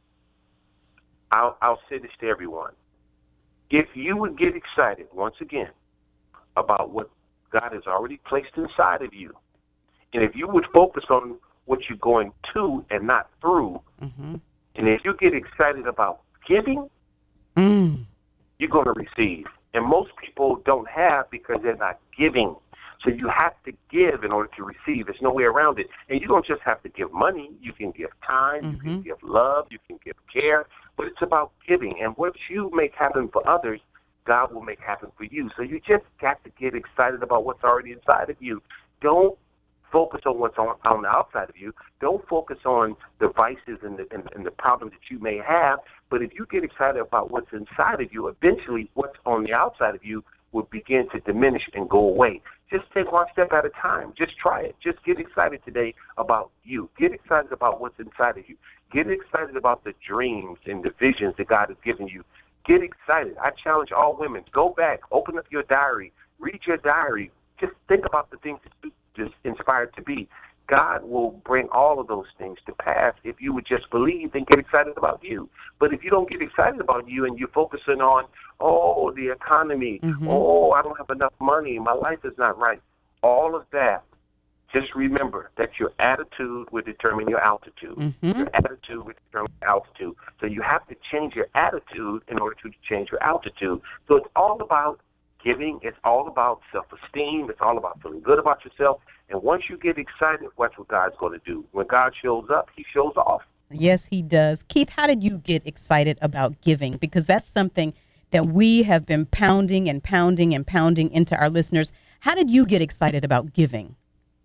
I'll, I'll say this to everyone. If you would get excited, once again, about what God has already placed inside of you, and if you would focus on what you're going to and not through, mm-hmm. and if you get excited about giving, mm. you're going to receive. And most people don't have because they're not giving. So you have to give in order to receive. There's no way around it. And you don't just have to give money. You can give time. Mm-hmm. You can give love. You can give care. But it's about giving. And what you make happen for others, God will make happen for you. So you just got to get excited about what's already inside of you. Don't focus on what's on, on the outside of you. Don't focus on the vices and the, and, and the problems that you may have. But if you get excited about what's inside of you, eventually what's on the outside of you will begin to diminish and go away. Just take one step at a time. Just try it. Just get excited today about you. Get excited about what's inside of you. Get excited about the dreams and the visions that God has given you. Get excited. I challenge all women. Go back. Open up your diary. Read your diary. Just think about the things that you just inspired to be. God will bring all of those things to pass if you would just believe and get excited about you. But if you don't get excited about you and you're focusing on, oh, the economy, mm-hmm. oh, I don't have enough money, my life is not right, all of that, just remember that your attitude will determine your altitude. Mm-hmm. Your attitude will determine your altitude. So you have to change your attitude in order to change your altitude. So it's all about giving. It's all about self-esteem. It's all about feeling good about yourself. And once you get excited, watch what God's going to do. When God shows up, he shows off. Yes, he does. Keith, how did you get excited about giving? Because that's something that we have been pounding and pounding and pounding into our listeners. How did you get excited about giving?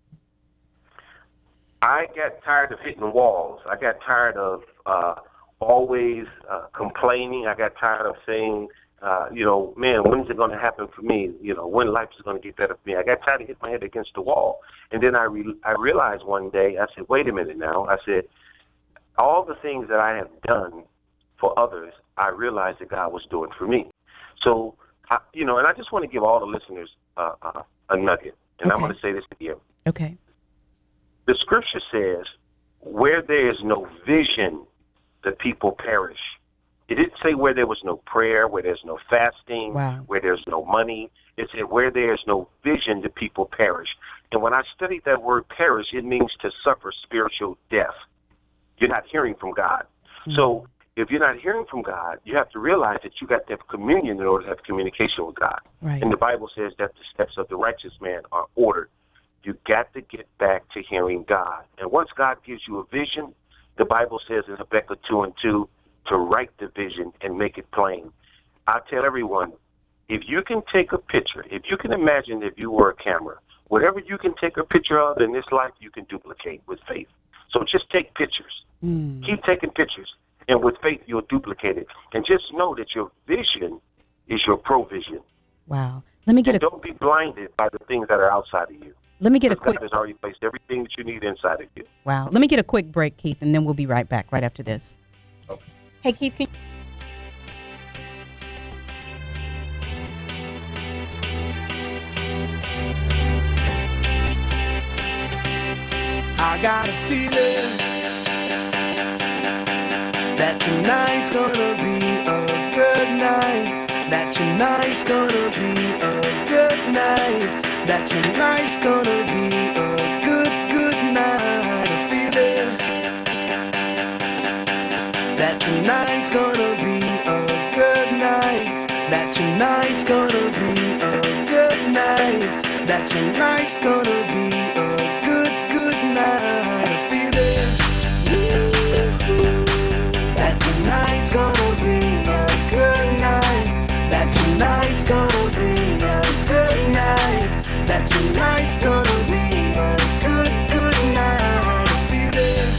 I got tired of hitting walls. I got tired of uh, always uh, complaining. I got tired of saying uh, you know, man, when's it going to happen for me? You know, when life is going to get better for me? I got tired of hitting my head against the wall. And then I re- I realized one day, I said, wait a minute now. I said, all the things that I have done for others, I realized that God was doing for me. So, I, you know, and I just want to give all the listeners uh, uh, a nugget. And Okay. I'm going to say this again. Okay. The scripture says, where there is no vision, the people perish. It didn't say where there was no prayer, where there's no fasting, Wow. where there's no money. It said where there's no vision, the people perish. And when I studied that word perish, it means to suffer spiritual death. You're not hearing from God. Mm-hmm. So if you're not hearing from God, you have to realize that you got to have communion in order to have communication with God. Right. And the Bible says that the steps of the righteous man are ordered. You got to get back to hearing God. And once God gives you a vision, the Bible says in Habakkuk two and two, to write the vision and make it plain. I tell everyone, if you can take a picture, if you can imagine if you were a camera, whatever you can take a picture of in this life, you can duplicate with faith. So just take pictures. Mm. Keep taking pictures. And with faith, you'll duplicate it. And just know that your vision is your provision. Wow. Let me get and a don't be blinded by the things that are outside of you. Let me get a Because quick God has already placed everything that you need inside of you. Wow. Let me get a quick break, Keith, and then we'll be right back right after this. Okay. Hey, Keith, can I got a feeling that tonight's gonna be a good night. That tonight's gonna be a good night. That tonight's gonna be a good, good night. A feeling that tonight's gonna be a good night. That tonight's gonna be a good night. That tonight's gonna be a good, good night. A feeling that tonight's gonna be a good night. That tonight's gonna be a good night. That tonight's gonna be a good, good night. A feeling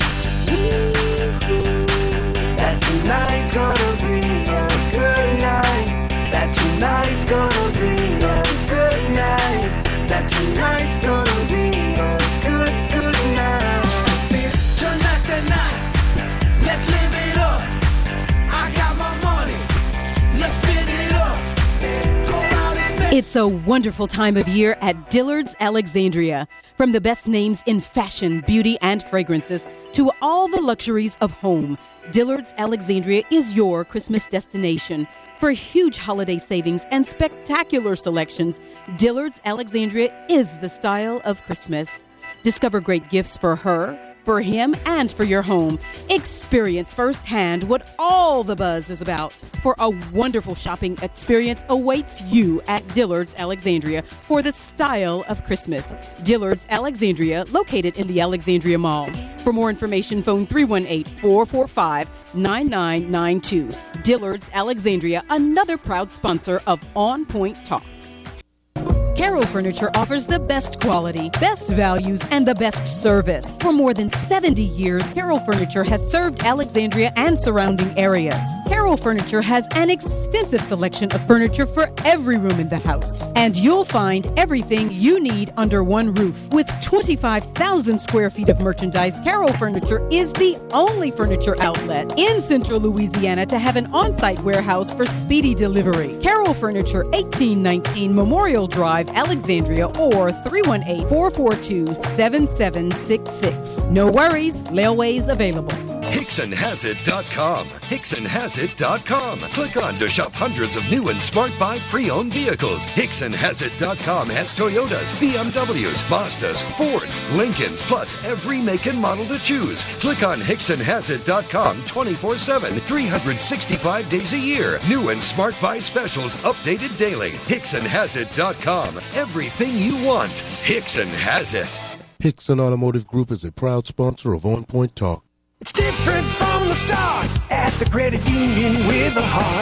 that tonight's gonna be a good night. That tonight's gonna be a good night. That tonight's gonna be a good, good night. Tonight's the night. Let's live it up. I got my money. Let's spin it up. Go out and spend. It's a wonderful time of year at Dillard's Alexandria. From the best names in fashion, beauty, and fragrances to all the luxuries of home, Dillard's Alexandria is your Christmas destination. For huge holiday savings and spectacular selections, Dillard's Alexandria is the style of Christmas. Discover great gifts for her, for him, and for your home. Experience firsthand what all the buzz is about. For a wonderful shopping experience awaits you at Dillard's Alexandria for the style of Christmas. Dillard's Alexandria, located in the Alexandria Mall. For more information, phone three one eight, four four five, nine nine nine two. Dillard's Alexandria, another proud sponsor of On Point Talk. Carroll Furniture offers the best quality, best values, and the best service. For more than seventy years, Carroll Furniture has served Alexandria and surrounding areas. Carroll Furniture has an extensive selection of furniture for every room in the house. And you'll find everything you need under one roof. With twenty-five thousand square feet of merchandise, Carroll Furniture is the only furniture outlet in Central Louisiana to have an on-site warehouse for speedy delivery. Carroll Furniture, eighteen nineteen Memorial Drive, Alexandria, or three one eight, four four two, seven seven six six. No worries, layaway's available. Hickson Has It dot com. Hickson Has It dot com. Click on to shop hundreds of new and smart buy pre-owned vehicles. Hickson Has It dot com has Toyotas, B M Ws, Mazdas, Fords, Lincolns, plus every make and model to choose. Click on Hickson Has It dot com twenty-four seven, three hundred sixty-five days a year. New and smart buy specials updated daily. Hickson Has It dot com. Everything you want. Hickson has it. Hickson Automotive Group is a proud sponsor of On Point Talk. It's different from the start at the credit union with a heart. The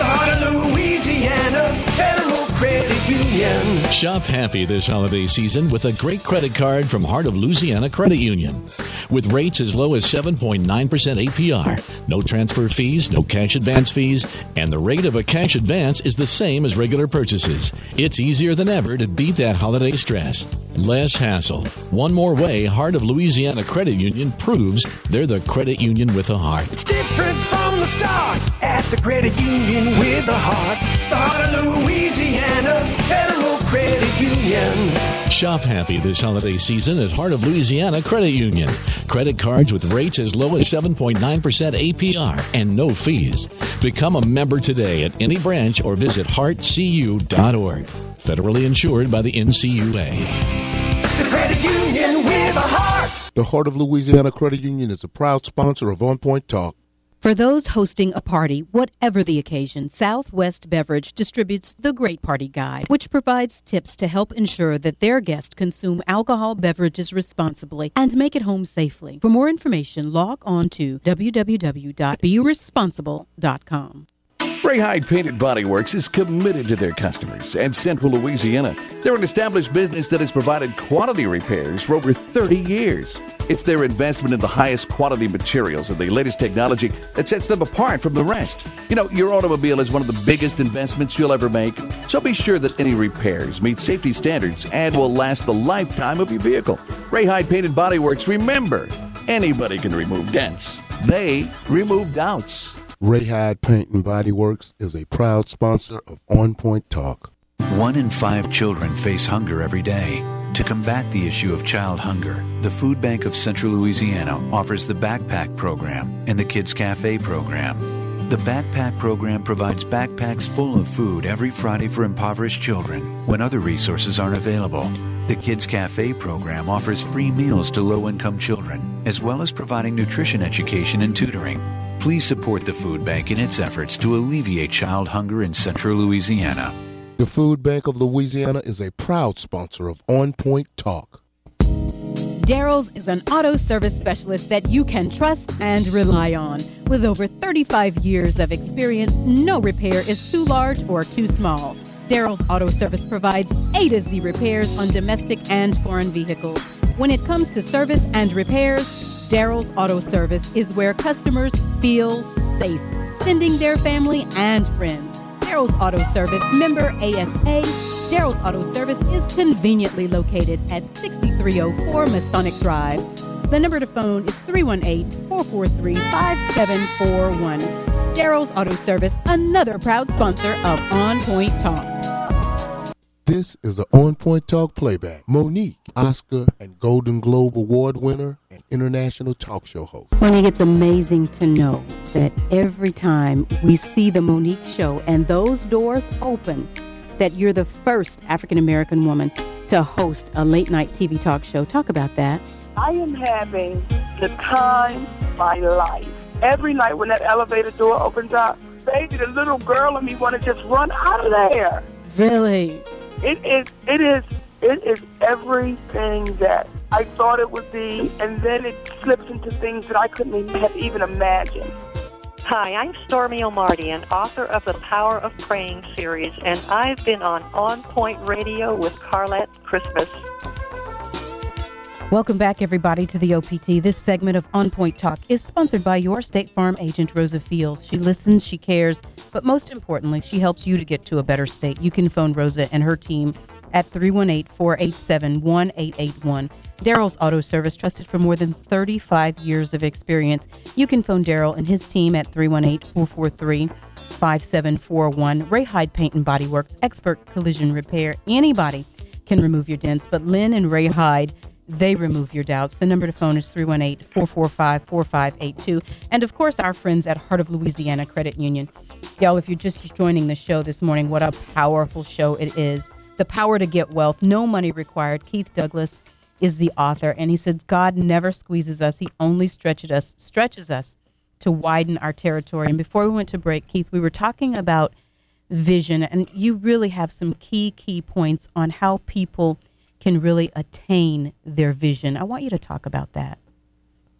heart of Louisiana, Federal Credit Union. Shop happy this holiday season with a great credit card from Heart of Louisiana Credit Union. With rates as low as seven point nine percent A P R, no transfer fees, no cash advance fees, and the rate of a cash advance is the same as regular purchases. It's easier than ever to beat that holiday stress. Less hassle. One more way Heart of Louisiana Credit Union proves they're the credit union with a heart. It's different from the start at the credit union with a heart. The heart of Louisiana, Federal Credit Union. Shop happy this holiday season at Heart of Louisiana Credit Union. Credit cards with rates as low as seven point nine percent A P R and no fees. Become a member today at any branch or visit heart c u dot org. Federally insured by the N C U A. The credit union with a heart. The Heart of Louisiana Credit Union is a proud sponsor of On Point Talk. For those hosting a party, whatever the occasion, Southwest Beverage distributes the Great Party Guide, which provides tips to help ensure that their guests consume alcohol beverages responsibly and make it home safely. For more information, log on to w w w dot be responsible dot com. Ray Hyde Paint and Body Works is committed to their customers and Central Louisiana. They're an established business that has provided quality repairs for over thirty years. It's their investment in the highest quality materials and the latest technology that sets them apart from the rest. You know, your automobile is one of the biggest investments you'll ever make, so be sure that any repairs meet safety standards and will last the lifetime of your vehicle. Ray Hyde Paint and Body Works, remember, anybody can remove dents. They remove doubts. Ray Hyde Paint and Body Works is a proud sponsor of On Point Talk. One in five children face hunger every day. To combat the issue of child hunger, the Food Bank of Central Louisiana offers the Backpack Program and the Kids Cafe Program. The Backpack Program provides backpacks full of food every Friday for impoverished children when other resources aren't available. The Kids Cafe Program offers free meals to low-income children, as well as providing nutrition education and tutoring. Please support the Food Bank in its efforts to alleviate child hunger in Central Louisiana. The Food Bank of Louisiana is a proud sponsor of On Point Talk. Daryl's is an auto service specialist that you can trust and rely on. With over thirty-five years of experience, no repair is too large or too small. Daryl's Auto Service provides A to Z repairs on domestic and foreign vehicles. When it comes to service and repairs, Daryl's Auto Service is where customers feel safe, sending their family and friends. Daryl's Auto Service, member A S A. Daryl's Auto Service is conveniently located at sixty-three oh four Masonic Drive. The number to phone is three one eight, four four three, five seven four one. Daryl's Auto Service, another proud sponsor of On Point Talk. This is an On Point Talk playback. Monique, Oscar and Golden Globe Award winner and international talk show host. Monique, it's amazing to know that every time we see the Monique show and those doors open, that you're the first African-American woman to host a late-night T V talk show. Talk about that. I am having the time of my life. Every night when that elevator door opens up, baby, the little girl in me want to just run out of there. Really? It is, it is, it is everything that I thought it would be, and then it slips into things that I couldn't even have even imagined. Hi, I'm Stormy O'Mardian, author of the Power of Praying series, and I've been on On Point Radio with Carlette Christmas. Welcome back, everybody, to the O P T. This segment of On Point Talk is sponsored by your State Farm agent, Rosa Fields. She listens, she cares, but most importantly, she helps you to get to a better state. You can phone Rosa and her team at three one eight, four eight seven, one eight eight one. Daryl's Auto Service, trusted for more than thirty-five years of experience. You can phone Daryl and his team at three one eight, four four three, five seven four one. Ray Hyde Paint and Body Works, expert collision repair. Anybody can remove your dents, but Lynn and Ray Hyde, they remove your doubts. The number to phone is three one eight, four four five, four five eight two. And, of course, our friends at Heart of Louisiana Credit Union. Y'all, if you're just joining the show this morning, what a powerful show it is. The Power to Get Wealth, No Money Required. Keith Douglas is the author, and he says God never squeezes us. He only stretches us, stretches us to widen our territory. And before we went to break, Keith, we were talking about vision, and you really have some key, key points on how people can really attain their vision. I want you to talk about that.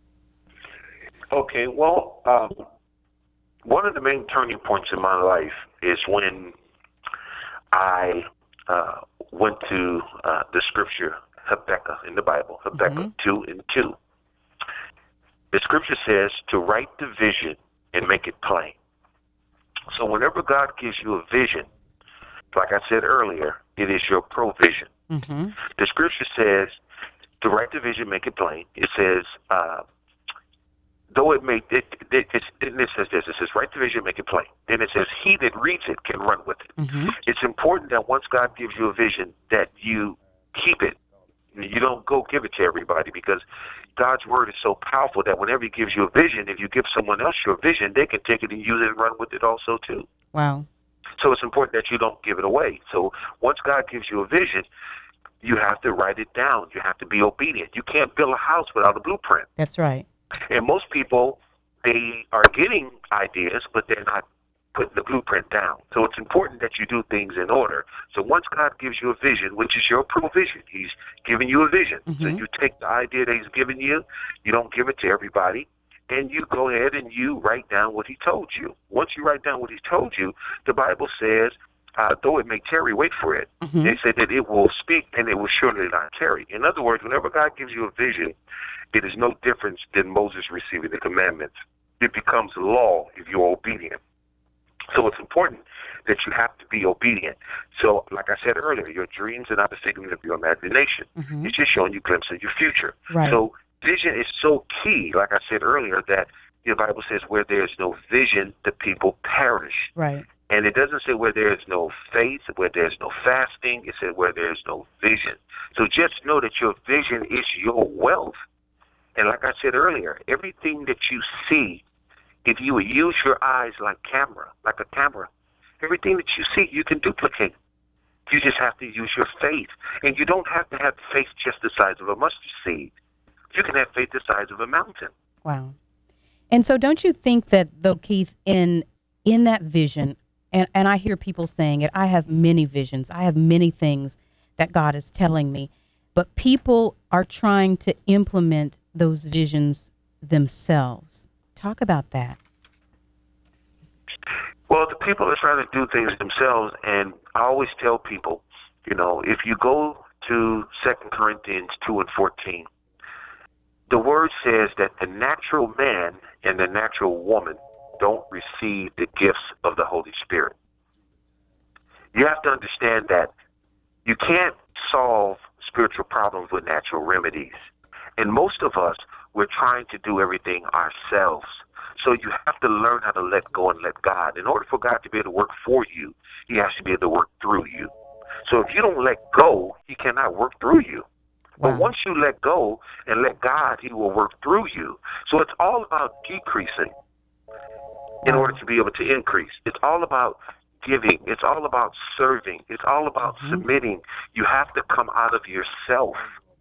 Okay, well, um, one of the main turning points in my life is when I uh, went to uh, the scripture Habakkuk in the Bible, Habakkuk mm-hmm. two and two. The scripture says to write the vision and make it plain. So whenever God gives you a vision, like I said earlier, it is your provision. Mm-hmm. The scripture says to write the vision, make it plain. It says, uh, though it may, it, it, it, it says this, it says write the vision, make it plain. Then it says he that reads it can run with it. Mm-hmm. It's important that once God gives you a vision that you keep it. You don't go give it to everybody, because God's word is so powerful that whenever he gives you a vision, if you give someone else your vision, they can take it and use it and run with it also too. Wow. So it's important that you don't give it away. So once God gives you a vision, you have to write it down. You have to be obedient. You can't build a house without a blueprint. That's right. And most people, they are getting ideas, but they're not putting the blueprint down. So it's important that you do things in order. So once God gives you a vision, which is your provision, he's giving you a vision. Mm-hmm. So you take the idea that he's given you, you don't give it to everybody, and you go ahead and you write down what he told you. Once you write down what he told you, the Bible says, uh, though it may tarry, wait for it. Mm-hmm. They said that it will speak and it will surely not tarry. In other words, whenever God gives you a vision, it is no difference than Moses receiving the commandments. It becomes law if you're obedient. So it's important that you have to be obedient. So, like I said earlier, your dreams are not the figment of your imagination. Mm-hmm. It's just showing you a glimpse of your future. Right. So vision is so key, like I said earlier, that the Bible says where there's no vision, the people perish. Right. And it doesn't say where there's no faith, where there's no fasting. It says where there's no vision. So just know that your vision is your wealth. And like I said earlier, everything that you see, if you would use your eyes like camera, like a camera, everything that you see, you can duplicate. You just have to use your faith. And you don't have to have faith just the size of a mustard seed. You can have faith the size of a mountain. Wow. And so don't you think that, though, Keith, in in that vision, and, and I hear people saying it, I have many visions, I have many things that God is telling me, but people are trying to implement those visions themselves. Talk about that. Well, the people are trying to do things themselves, and I always tell people, you know, if you go to Second Corinthians two and fourteen, the word says that the natural man and the natural woman don't receive the gifts of the Holy Spirit. You have to understand that you can't solve spiritual problems with natural remedies. And most of us, we're trying to do everything ourselves. So you have to learn how to let go and let God. In order for God to be able to work for you, he has to be able to work through you. So if you don't let go, he cannot work through you. Wow. But once you let go and let God, he will work through you. So it's all about decreasing in order to be able to increase. It's all about giving. It's all about serving. It's all about mm-hmm. submitting. You have to come out of yourself.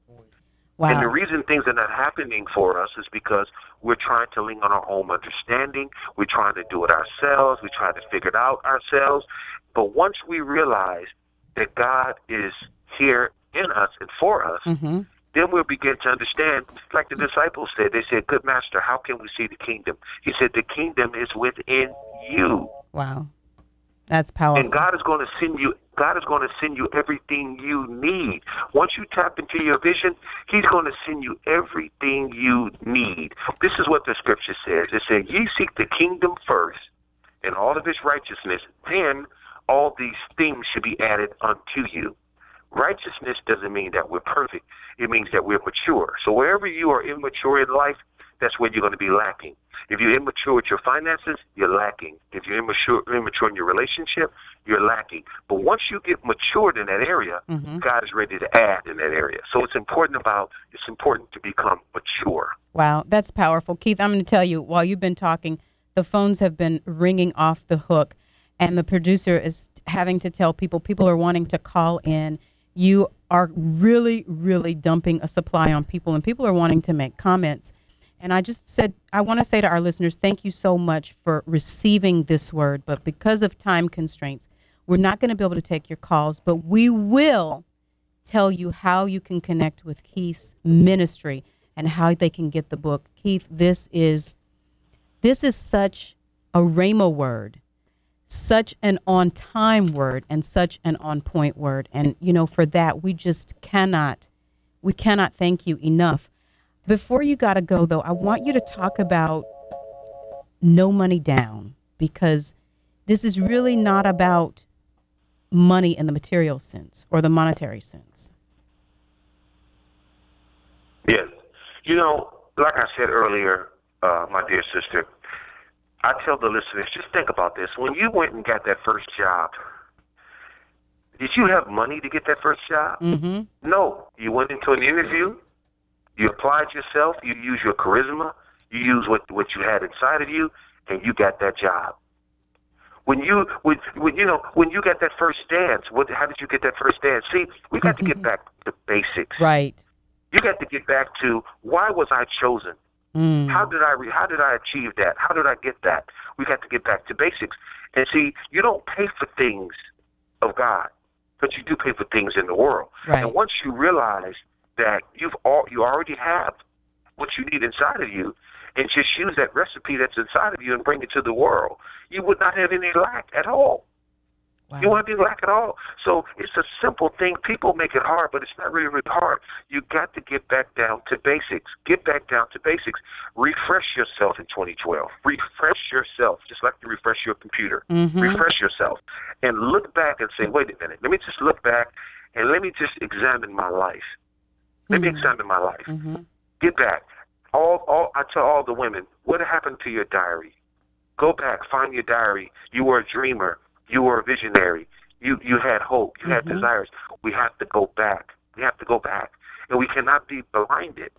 Wow. And the reason things are not happening for us is because we're trying to lean on our own understanding. We're trying to do it ourselves. We're trying to figure it out ourselves. But once we realize that God is here in us and for us, mm-hmm. then we'll begin to understand, like the disciples said, they said, good master, how can we see the kingdom? He said, the kingdom is within you. Wow. That's powerful. And God is going to send you, God is going to send you everything you need. Once you tap into your vision, he's going to send you everything you need. This is what the scripture says. It says, ye seek the kingdom first and all of its righteousness, then all these things should be added unto you. Righteousness doesn't mean that we're perfect. It means that we're mature. So wherever you are immature in life, that's where you're going to be lacking. If you're immature with your finances, you're lacking. If you're immature, immature in your relationship, you're lacking. But once you get matured in that area, mm-hmm. God is ready to add in that area. So it's important about it's important to become mature. Wow, that's powerful. Keith, I'm going to tell you, while you've been talking, the phones have been ringing off the hook, and the producer is having to tell people, people are wanting to call in. You are really, really dumping a supply on people, and people are wanting to make comments. And I just said, I want to say to our listeners, thank you so much for receiving this word. But because of time constraints, we're not going to be able to take your calls, but we will tell you how you can connect with Keith's ministry and how they can get the book. Keith, this is this is such a rhema word, such an on-time word and such an on-point word. And, you know, for that, we just cannot, we cannot thank you enough. Before you got to go, though, I want you to talk about no money down, because this is really not about money in the material sense or the monetary sense. Yes. You know, like I said earlier, uh, my dear sister, I tell the listeners, just think about this. When you went and got that first job, did you have money to get that first job? Mm-hmm. No. You went into an interview, you applied yourself, you used your charisma, you used what, what you had inside of you, and you got that job. When you, when, when you know, when you got that first dance, what, how did you get that first dance? See, we got to get back to basics. Right. You got to get back to, why was I chosen? Mm. How did I re- how did I achieve that? How did I get that? We got to get back to basics. And see, you don't pay for things of God, but you do pay for things in the world. Right. And once you realize that you've all, you already have what you need inside of you, and just use that recipe that's inside of you and bring it to the world, you would not have any lack at all. Wow. You won't have any lack at all. So it's a simple thing. People make it hard, but it's not really, really hard. You got to get back down to basics. Get back down to basics. Refresh yourself in twenty twelve. Refresh yourself, just like you refresh your computer. Mm-hmm. Refresh yourself. And look back and say, wait a minute. Let me just look back and let me just examine my life. Let Mm-hmm. me examine my life. Mm-hmm. Get back. All, all, I tell all the women, what happened to your diary? Go back, find your diary. You were a dreamer. You were a visionary. You you had hope. You had Mhm. desires. We have to go back. We have to go back, and we cannot be blinded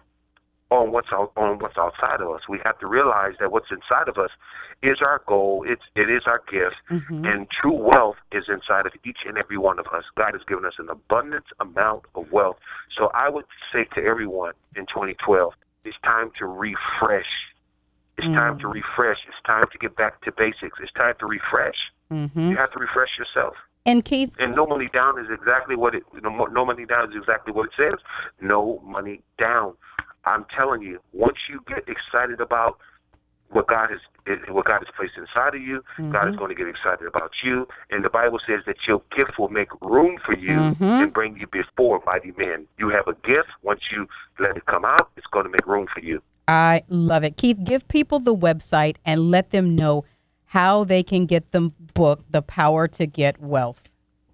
on what's out, on what's outside of us. We have to realize that what's inside of us is our goal. It's it is our gift, Mhm. and true wealth is inside of each and every one of us. God has given us an abundant amount of wealth. So I would say to everyone in twenty twelve, it's time to refresh. It's Mm. time to refresh. It's time to get back to basics. It's time to refresh. Mm-hmm. You have to refresh yourself. And Keith, And no money down is exactly what it. No, mo- no money down is exactly what it says. No money down. I'm telling you, once you get excited about what God has, what God has placed inside of you, God is Mhm. going to get excited about you. And the Bible says that your gift will make room for you Mhm. and bring you before mighty men. You have a gift. Once you let it come out, it's going to make room for you. I love it. Keith, give people the website and let them know how they can get the book, The Power to Get Wealth.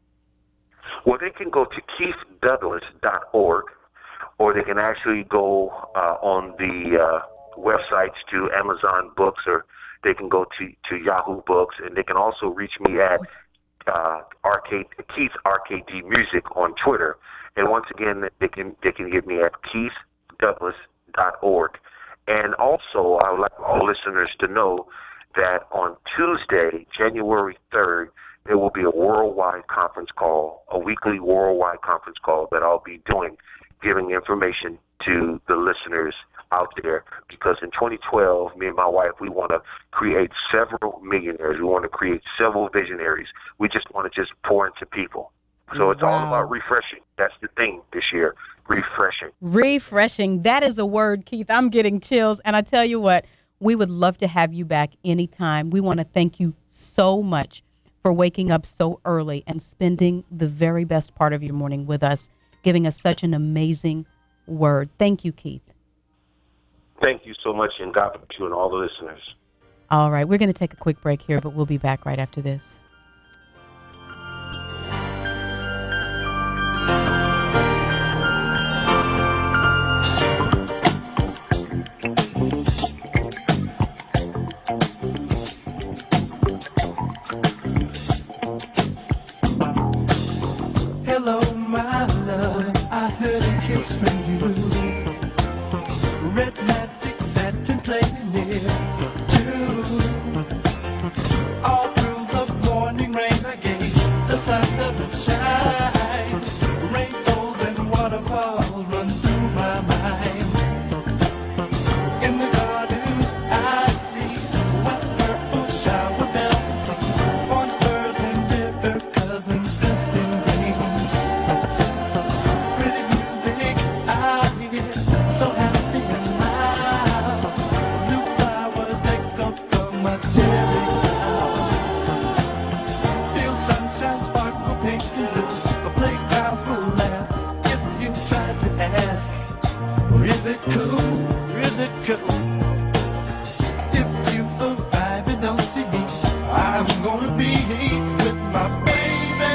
Well, they can go to keith douglas dot org, or they can actually go uh, on the uh, websites to Amazon Books, or they can go to, to Yahoo Books, and they can also reach me at uh, Arcade, Keith R K D Music on Twitter. And once again, they can they can get me at keith douglas dot org. And also, I would like all listeners to know that on Tuesday, January third, there will be a worldwide conference call, a weekly worldwide conference call that I'll be doing, giving information to the listeners out there. Because in twenty twelve, me and my wife, we want to create several millionaires. We want to create several visionaries. We just want to just pour into people. So it's all Wow. about refreshing. That's the thing this year, refreshing. Refreshing. That is a word, Keith. I'm getting chills. And I tell you what, we would love to have you back anytime. We want to thank you so much for waking up so early and spending the very best part of your morning with us, giving us such an amazing word. Thank you, Keith. Thank you so much, and God bless you and all the listeners. All right, we're going to take a quick break here, but we'll be back right after this. Hello, my love. I heard a kiss from you. Red magic satin playing near too. All through the morning rain I gave, the sun doesn't shine. Rainbows and waterfalls run through my mind. In the garden I see west purple shower bells, orange birds and river cousins dressed in rain. Pretty music I hear, so happy in my Is it cool? Is it cool? If you arrive and don't see me, I'm gonna be with my baby.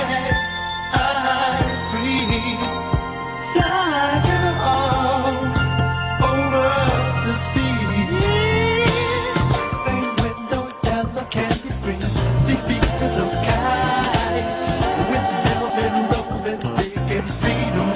I'm free. Fly girl over the sea. Spain with no yellow candy string. See speakers of kites with velvet roses, they can freedom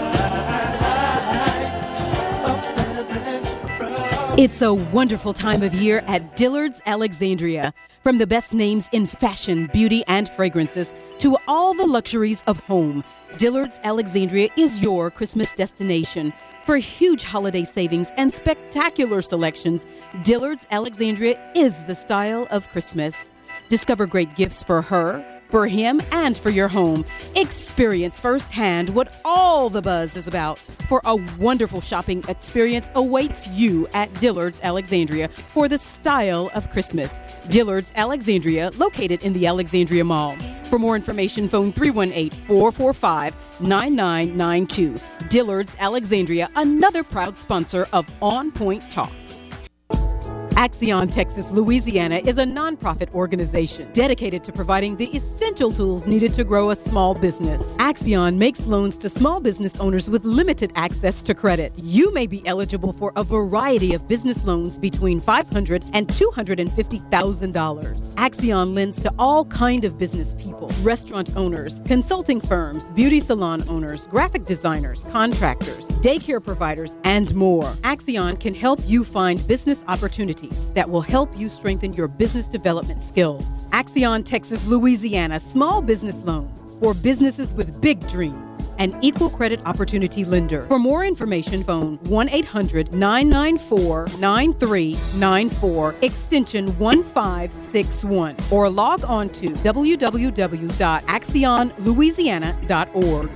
fly. It's a wonderful time of year at Dillard's Alexandria. From the best names in fashion, beauty, and fragrances to all the luxuries of home, Dillard's Alexandria is your Christmas destination. For huge holiday savings and spectacular selections, Dillard's Alexandria is the style of Christmas. Discover great gifts for her, for him, and for your home. Experience firsthand what all the buzz is about. For a wonderful shopping experience awaits you at Dillard's Alexandria for the style of Christmas. Dillard's Alexandria, located in the Alexandria Mall. For more information, phone three one eight, four four five, nine nine nine two. Dillard's Alexandria, another proud sponsor of On Point Talk. Axion Texas Louisiana is a nonprofit organization dedicated to providing the essential tools needed to grow a small business. Axion makes loans to small business owners with limited access to credit. You may be eligible for a variety of business loans between five hundred thousand dollars and two hundred fifty thousand dollars. Axion lends to all kind of business people, restaurant owners, consulting firms, beauty salon owners, graphic designers, contractors, daycare providers, and more. Axion can help you find business opportunities that will help you strengthen your business development skills. Axion Texas Louisiana Small Business Loans for businesses with big dreams. An equal credit opportunity lender. For more information, phone one eight hundred, nine nine four, nine three nine four, extension one five six one, or log on to w w w dot axion louisiana dot org.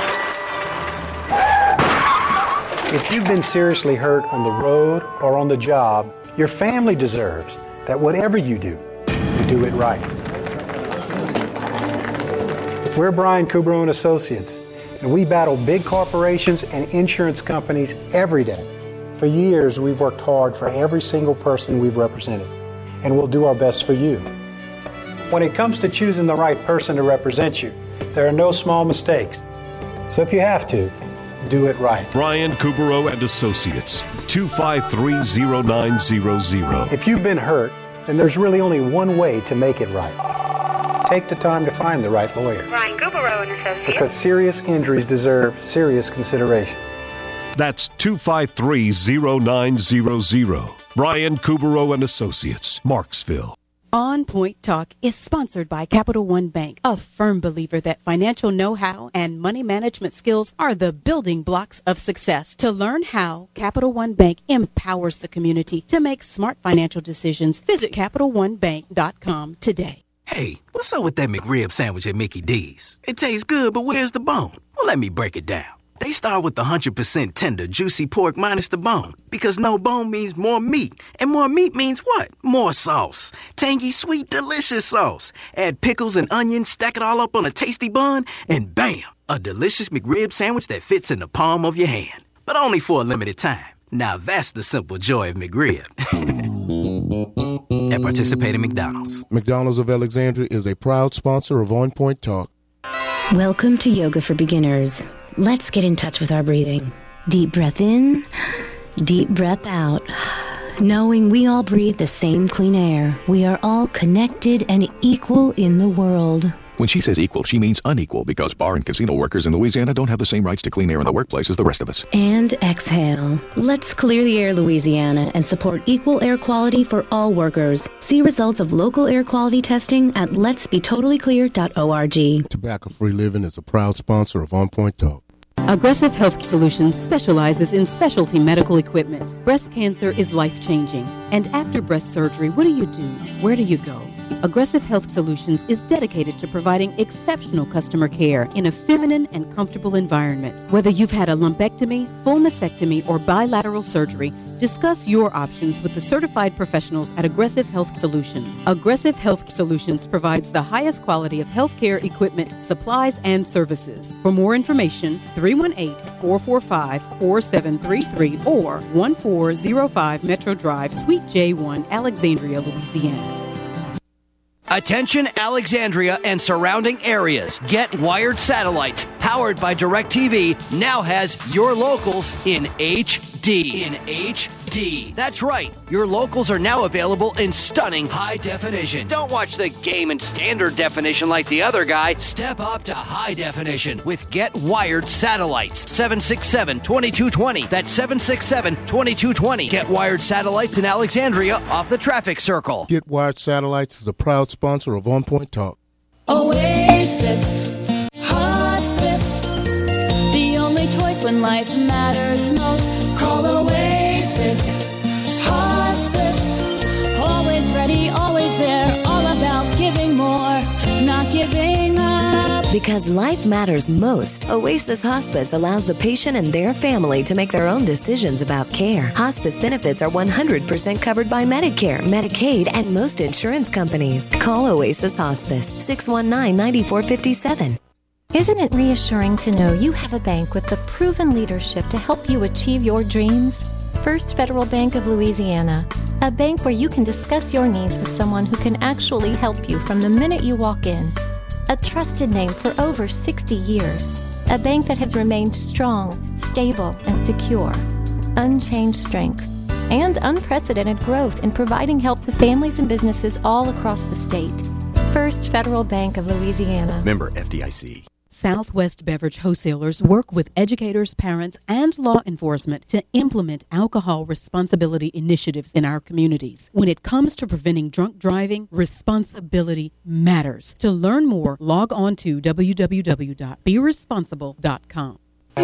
If you've been seriously hurt on the road or on the job, your family deserves that whatever you do, you do it right. We're Brian Kubro and Associates, and we battle big corporations and insurance companies every day. For years, we've worked hard for every single person we've represented, and we'll do our best for you. When it comes to choosing the right person to represent you, there are no small mistakes. So if you have to, do it right. Brian Kubro and Associates, two five three, zero nine zero zero. If you've been hurt, then there's really only one way to make it right. Take the time to find the right lawyer. Brian Kubro and Associates. Because serious injuries deserve serious consideration. That's two five three, zero nine zero zero. Brian Kubro and Associates, Marksville. On Point Talk is sponsored by Capital One Bank, a firm believer that financial know-how and money management skills are the building blocks of success. To learn how Capital One Bank empowers the community to make smart financial decisions, visit capital one bank dot com today. Hey, what's up with that McRib sandwich at Mickey D's? It tastes good, but where's the bone? Well, let me break it down. They start with the one hundred percent tender, juicy pork minus the bone. Because no bone means more meat. And more meat means what? More sauce. Tangy, sweet, delicious sauce. Add pickles and onions, stack it all up on a tasty bun, and bam! A delicious McRib sandwich that fits in the palm of your hand. But only for a limited time. Now that's the simple joy of McRib. At participating McDonald's. McDonald's of Alexandria is a proud sponsor of On Point Talk. Welcome to Yoga for Beginners. Let's get in touch with our breathing. Deep breath in, deep breath out. Knowing we all breathe the same clean air, we are all connected and equal in the world. When she says equal, she means unequal because bar and casino workers in Louisiana don't have the same rights to clean air in the workplace as the rest of us. And exhale. Let's clear the air, Louisiana, and support equal air quality for all workers. See results of local air quality testing at lets be totally clear dot org. Tobacco-free living is a proud sponsor of On Point Talk. Aggressive Health Solutions specializes in specialty medical equipment. Breast cancer is life-changing. And after breast surgery, what do you do? Where do you go? Aggressive Health Solutions is dedicated to providing exceptional customer care in a feminine and comfortable environment. Whether you've had a lumpectomy, full mastectomy, or bilateral surgery, discuss your options with the certified professionals at Aggressive Health Solutions. Aggressive Health Solutions provides the highest quality of healthcare equipment, supplies, and services. For more information, three one eight, four four five, four seven three three or one four zero five Metro Drive, Suite J one, Alexandria, Louisiana. Attention Alexandria and surrounding areas. Get Wired Satellites, powered by DirecTV, now has your locals in H D. In H D. That's right. Your locals are now available in stunning high definition. Don't watch the game in standard definition like the other guy. Step up to high definition with Get Wired Satellites. seven six seven, two two two zero. That's seven six seven, two two two zero. Get Wired Satellites in Alexandria off the traffic circle. Get Wired Satellites is a proud sponsor of On Point Talk. Oasis Hospice, the only choice when life matters most. Call Oasis Hospice, always ready, always there, all about giving more, not giving up. Because life matters most, Oasis Hospice allows the patient and their family to make their own decisions about care. Hospice benefits are one hundred percent covered by Medicare, Medicaid, and most insurance companies. Call Oasis Hospice, six one nine, nine four five seven. Isn't it reassuring to know you have a bank with the proven leadership to help you achieve your dreams? First Federal Bank of Louisiana, a bank where you can discuss your needs with someone who can actually help you from the minute you walk in. A trusted name for over sixty years, a bank that has remained strong, stable, and secure. Unchanged strength and unprecedented growth in providing help to families and businesses all across the state. First Federal Bank of Louisiana. Member F D I C. Southwest Beverage Wholesalers work with educators, parents, and law enforcement to implement alcohol responsibility initiatives in our communities. When it comes to preventing drunk driving, responsibility matters. To learn more, log on to w w w dot be responsible dot com.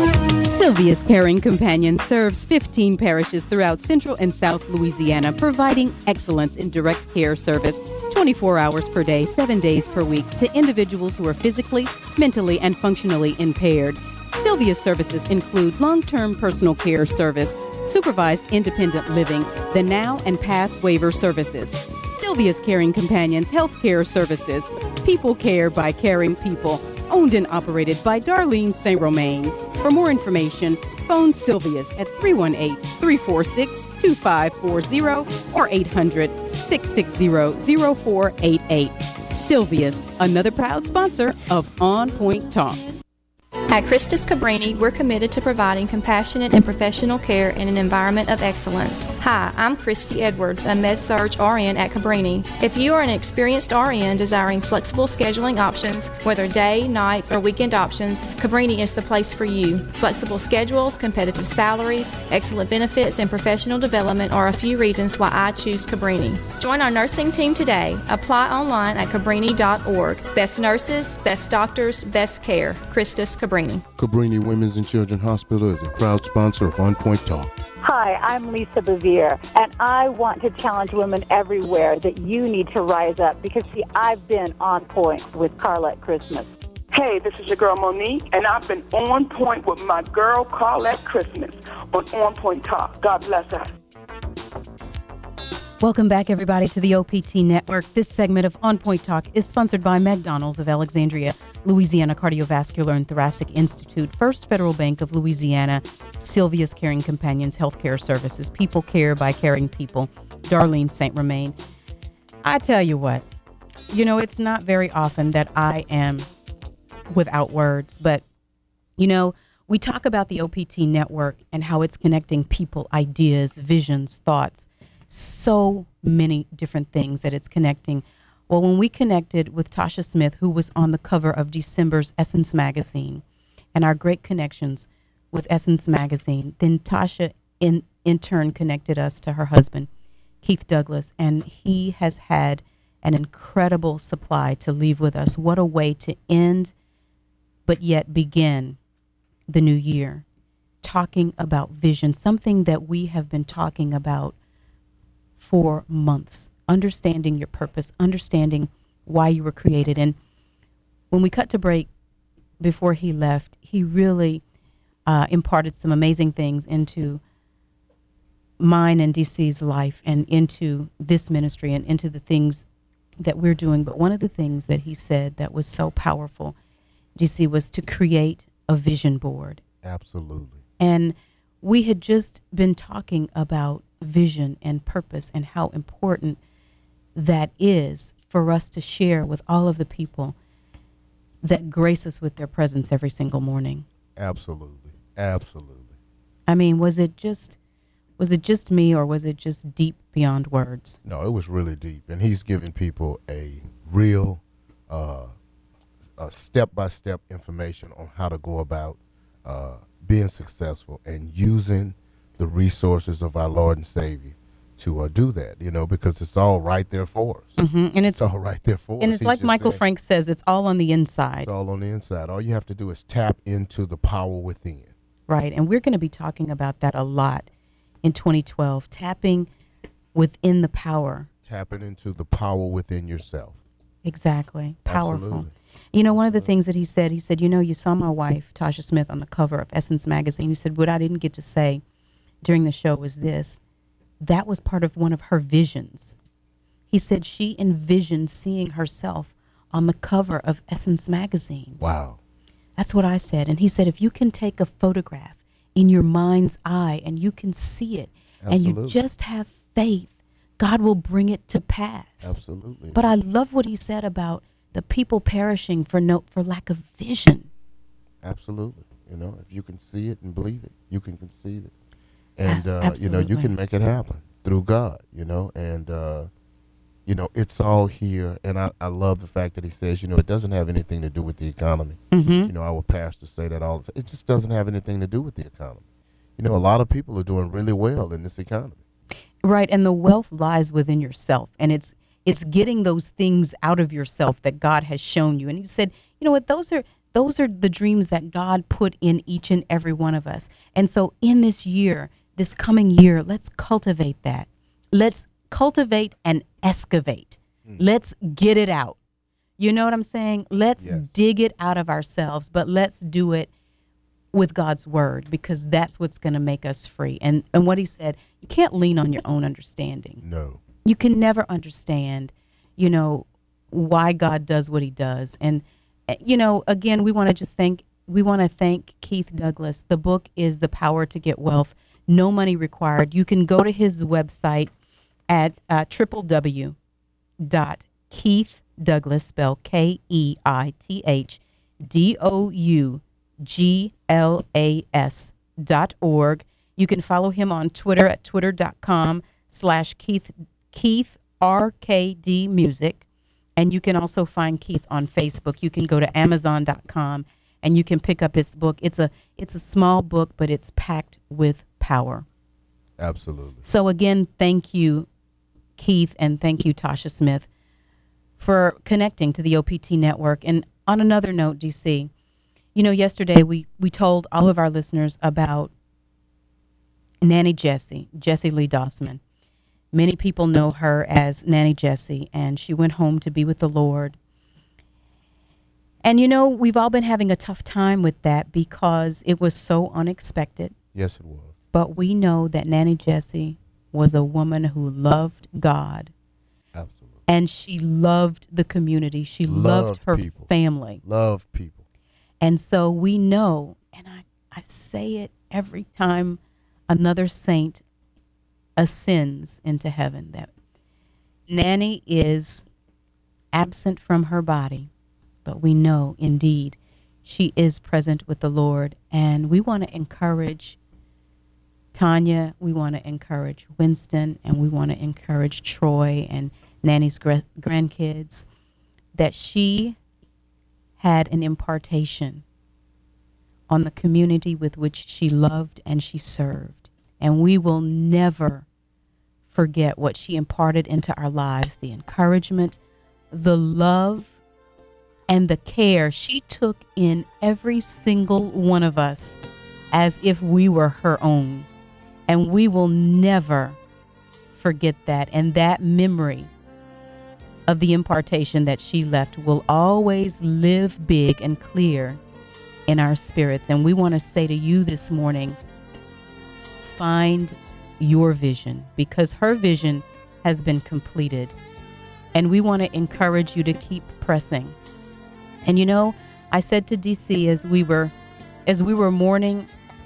Sylvia's Caring Companion serves fifteen parishes throughout Central and South Louisiana, providing excellence in direct care service twenty-four hours per day, seven days per week to individuals who are physically, mentally, and functionally impaired. Sylvia's services include long-term personal care service, supervised independent living, the now and past waiver services. Sylvia's Caring Companions Healthcare Services, people care by caring people. Owned and operated by Darlene Saint Romain. For more information, phone Sylvia's at three one eight, three four six, two five four zero or eight hundred, six six zero, zero four eight eight. Sylvia's, another proud sponsor of On Point Talk. At Christus Cabrini, we're committed to providing compassionate and professional care in an environment of excellence. Hi, I'm Christy Edwards, a Med-Surg R N at Cabrini. If you are an experienced R N desiring flexible scheduling options, whether day, nights, or weekend options, Cabrini is the place for you. Flexible schedules, competitive salaries, excellent benefits, and professional development are a few reasons why I choose Cabrini. Join our nursing team today. Apply online at cabrini dot org. Best nurses, best doctors, best care. Christus Cabrini. Cabrini Women's and Children's Hospital is a proud sponsor of On Point Talk. Hi, I'm Lisa Bevere, and I want to challenge women everywhere that you need to rise up because, see, I've been on point with Carlette Christmas. Hey, this is your girl Monique, and I've been on point with my girl Carlette Christmas on On Point Talk. God bless her. Welcome back, everybody, to the O P T Network. This segment of On Point Talk is sponsored by McDonald's of Alexandria, Louisiana Cardiovascular and Thoracic Institute, First Federal Bank of Louisiana, Sylvia's Caring Companions Healthcare Services, People Care by Caring People, Darlene Saint Romain. I tell you what, you know, it's not very often that I am without words, but, you know, we talk about the O P T Network and how it's connecting people, ideas, visions, thoughts, so many different things that it's connecting. Well, when we connected with Tasha Smith, who was on the cover of December's Essence magazine, and our great connections with Essence magazine, then Tasha in, in turn connected us to her husband, Keith Douglas, and he has had an incredible supply to leave with us. What a way to end, but yet begin the new year, talking about vision, something that we have been talking about for months, understanding your purpose, understanding why you were created. And when we cut to break, before he left, he really uh, imparted some amazing things into mine and D C's life and into this ministry and into the things that we're doing. But one of the things that he said that was so powerful, D C, was to create a vision board. Absolutely. And we had just been talking about vision and purpose and how important that is for us to share with all of the people that grace us with their presence every single morning. Absolutely. Absolutely. I mean, was it just was it just me, or was it just deep beyond words? No, it was really deep. And he's giving people a real uh, a step-by-step information on how to go about uh, being successful and using the resources of our Lord and Savior to uh, do that, you know, because it's all right there for us. Mm-hmm. And it's, it's all right there for us. And it's He's like just Michael saying, Frank says, it's all on the inside. It's all on the inside. All you have to do is tap into the power within. Right. And we're going to be talking about that a lot in twenty twelve, tapping within the power. Tapping into the power within yourself. Exactly. Powerful. Absolutely. You know, one of the things that he said, he said, you know, you saw my wife, Tasha Smith, on the cover of Essence magazine. He said, what I didn't get to say during the show was this. That was part of one of her visions. He said she envisioned seeing herself on the cover of Essence magazine. Wow. That's what I said. And he said, if you can take a photograph in your mind's eye and you can see it, Absolutely. and you just have faith, God will bring it to pass. Absolutely. But I love what he said about the people perishing for no for lack of vision. Absolutely. You know, if you can see it and believe it, you can conceive it. And, uh, you know, you can make it happen through God, you know, and, uh, you know, it's all here. And I, I love the fact that he says, you know, it doesn't have anything to do with the economy. Mm-hmm. You know, our pastors say that all the time. It just doesn't have anything to do with the economy. You know, a lot of people are doing really well in this economy. Right. And the wealth lies within yourself. And it's it's getting those things out of yourself that God has shown you. And he said, you know what, those are those are the dreams that God put in each and every one of us. And so in this year, this coming year, let's cultivate that. Let's cultivate and excavate. Mm. Let's get it out. You know what I'm saying? Let's yes. dig it out of ourselves, but let's do it with God's word, because that's what's going to make us free. And and what he said, you can't lean on your own understanding. No. You can never understand, you know, why God does what he does. And, you know, again, we want to just thank, we want to thank Keith Douglas. The book is The Power to Get Wealth. No money required. You can go to his website at uh, w w w dot keith douglas, spell K E I T H D O U G L A S dot org. You can follow him on Twitter at twitter.com slash Keith, Keith R K D Music. And you can also find Keith on Facebook. You can go to amazon dot com and you can pick up his book. It's a it's a small book, but it's packed with power. Absolutely. So again, thank you, Keith, and thank you, Tasha Smith, for connecting to the O P T network. And on another note, D C, you know, yesterday we, we told all of our listeners about Nanny Jessie, Jessie Lee Dossman. Many people know her as Nanny Jessie, and she went home to be with the Lord. And, you know, we've all been having a tough time with that because it was so unexpected. Yes, it was. But we know that Nanny Jessie was a woman who loved God. Absolutely. And she loved the community. She loved, loved her people. family. Loved people. And so we know, and I, I say it every time another saint ascends into heaven, that Nanny is absent from her body, but we know indeed she is present with the Lord. And we want to encourage Tanya, we want to encourage Winston, and we want to encourage Troy and Nanny's gra- grandkids that she had an impartation on the community with which she loved and she served. And we will never forget what she imparted into our lives, the encouragement, the love, and the care she took in every single one of us as if we were her own. And we will never forget that. And that memory of the impartation that she left will always live big and clear in our spirits. And we want to say to you this morning, find your vision, because her vision has been completed. And we want to encourage you to keep pressing. And you know, I said to D C as we were as we were mourning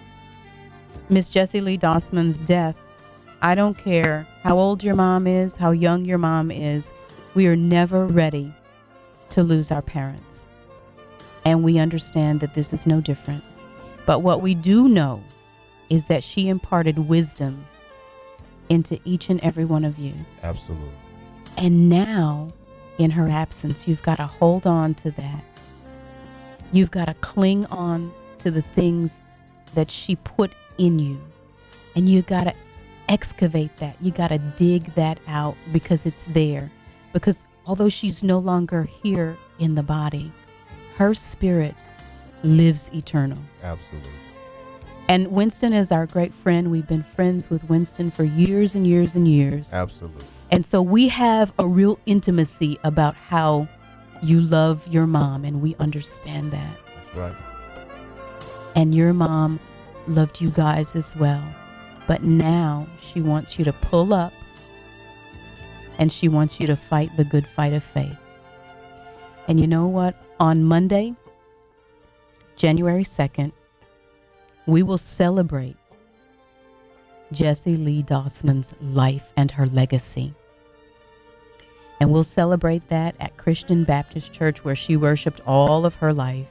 Miss Jessie Lee Dossman's death, I don't care how old your mom is, how young your mom is, we are never ready to lose our parents. And we understand that this is no different. But what we do know is that she imparted wisdom into each and every one of you. Absolutely. And now, in her absence, you've got to hold on to that. You've got to cling on to the things that she put in you. And you got to excavate that. You got to dig that out, because it's there. Because although she's no longer here in the body, her spirit lives eternal. Absolutely. And Winston is our great friend. We've been friends with Winston for years and years and years. Absolutely. And so we have a real intimacy about how you love your mom, and we understand that. That's right. And your mom loved you guys as well. But now she wants you to pull up, and she wants you to fight the good fight of faith. And you know what? On Monday, January second, we will celebrate Jessie Lee Dossman's life and her legacy. And we'll celebrate that at Christian Baptist Church, where she worshiped all of her life.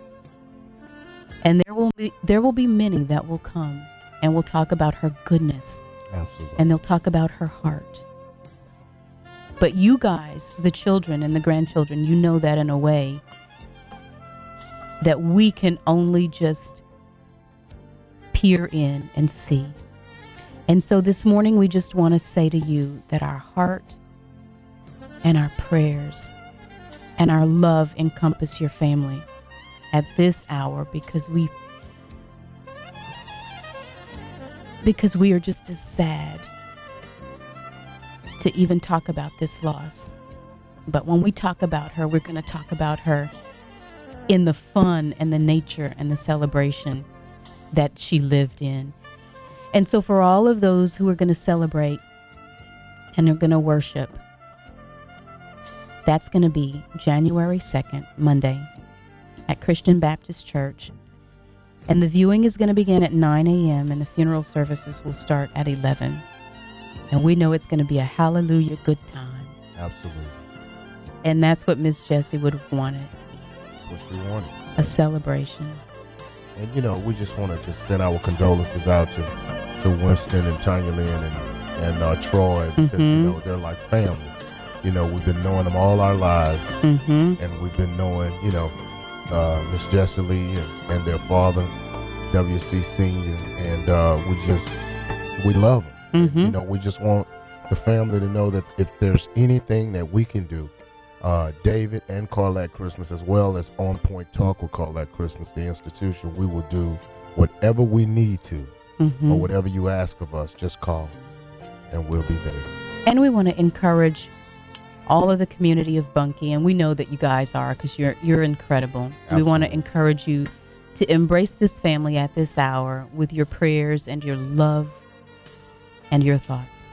And there will be there will be many that will come and will talk about her goodness. Absolutely. And they'll talk about her heart. But you guys, the children and the grandchildren, you know that in a way that we can only just peer in and see. And so this morning we just want to say to you that our heart and our prayers and our love encompass your family at this hour, because we because we are just as sad to even talk about this loss. But when we talk about her, we're going to talk about her in the fun and the nature and the celebration that she lived in. And so for all of those who are going to celebrate and are going to worship, that's going to be January second, Monday, at Christian Baptist Church. And the viewing is going to begin at nine a.m. and the funeral services will start at eleven. And we know it's going to be a hallelujah good time. Absolutely. And that's what Miss Jessie would have wanted. That's what she wanted. A celebration. And, you know, we just want to just send our condolences out to, to Winston and Tanya Lynn and, and uh, Troy, because, Mm-hmm. you know, they're like family. You know, we've been knowing them all our lives. Mm-hmm. And we've been knowing, you know, uh, Miss Jessie Lee and, and their father, W C Senior. And uh, we just, we love them. Mm-hmm. You know, we just want the family to know that if there's anything that we can do, uh, David and Carlette Christmas, as well as On Point Talk with Carlette Christmas, the institution, we will do whatever we need to, Mm-hmm. or whatever you ask of us, just call and we'll be there. And we want to encourage all of the community of Bunkie, and we know that you guys are, because you're you're incredible. Absolutely. We want to encourage you to embrace this family at this hour with your prayers and your love and your thoughts.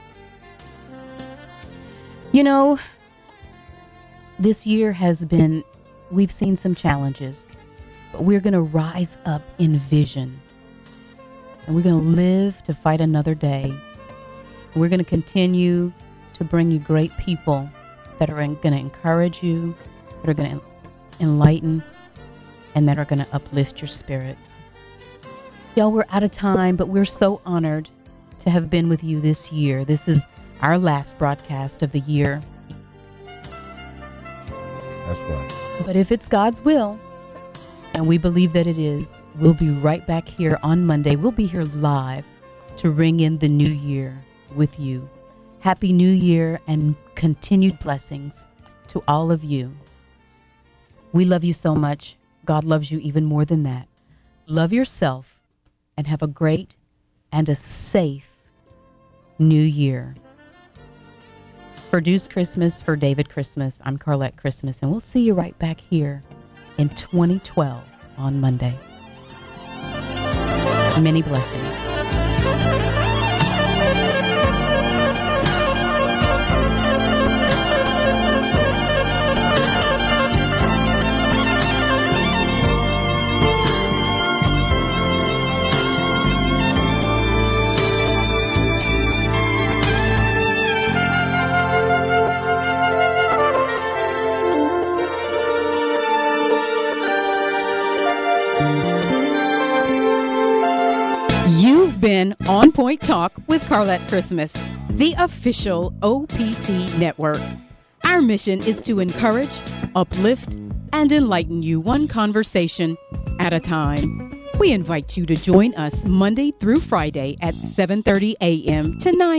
You know, this year has been, we've seen some challenges, but we're going to rise up in vision. And we're going to live to fight another day. We're going to continue to bring you great people that are going to encourage you, that are going to enlighten, and that are going to uplift your spirits. Y'all, we're out of time, but we're so honored to have been with you this year. This is our last broadcast of the year. That's right. But if it's God's will, and we believe that it is, we'll be right back here on Monday. We'll be here live to ring in the new year with you. Happy New Year and continued blessings to all of you. We love you so much. God loves you even more than that. Love yourself and have a great and a safe New Year. Produced Christmas for David Christmas. I'm Carlette Christmas, and we'll see you right back here in twenty twelve on Monday. Many blessings. You've been On Point Talk with Carlette Christmas, the official O P T network. Our mission is to encourage, uplift, and enlighten you one conversation at a time. We invite you to join us Monday through Friday at seven thirty a.m. to nine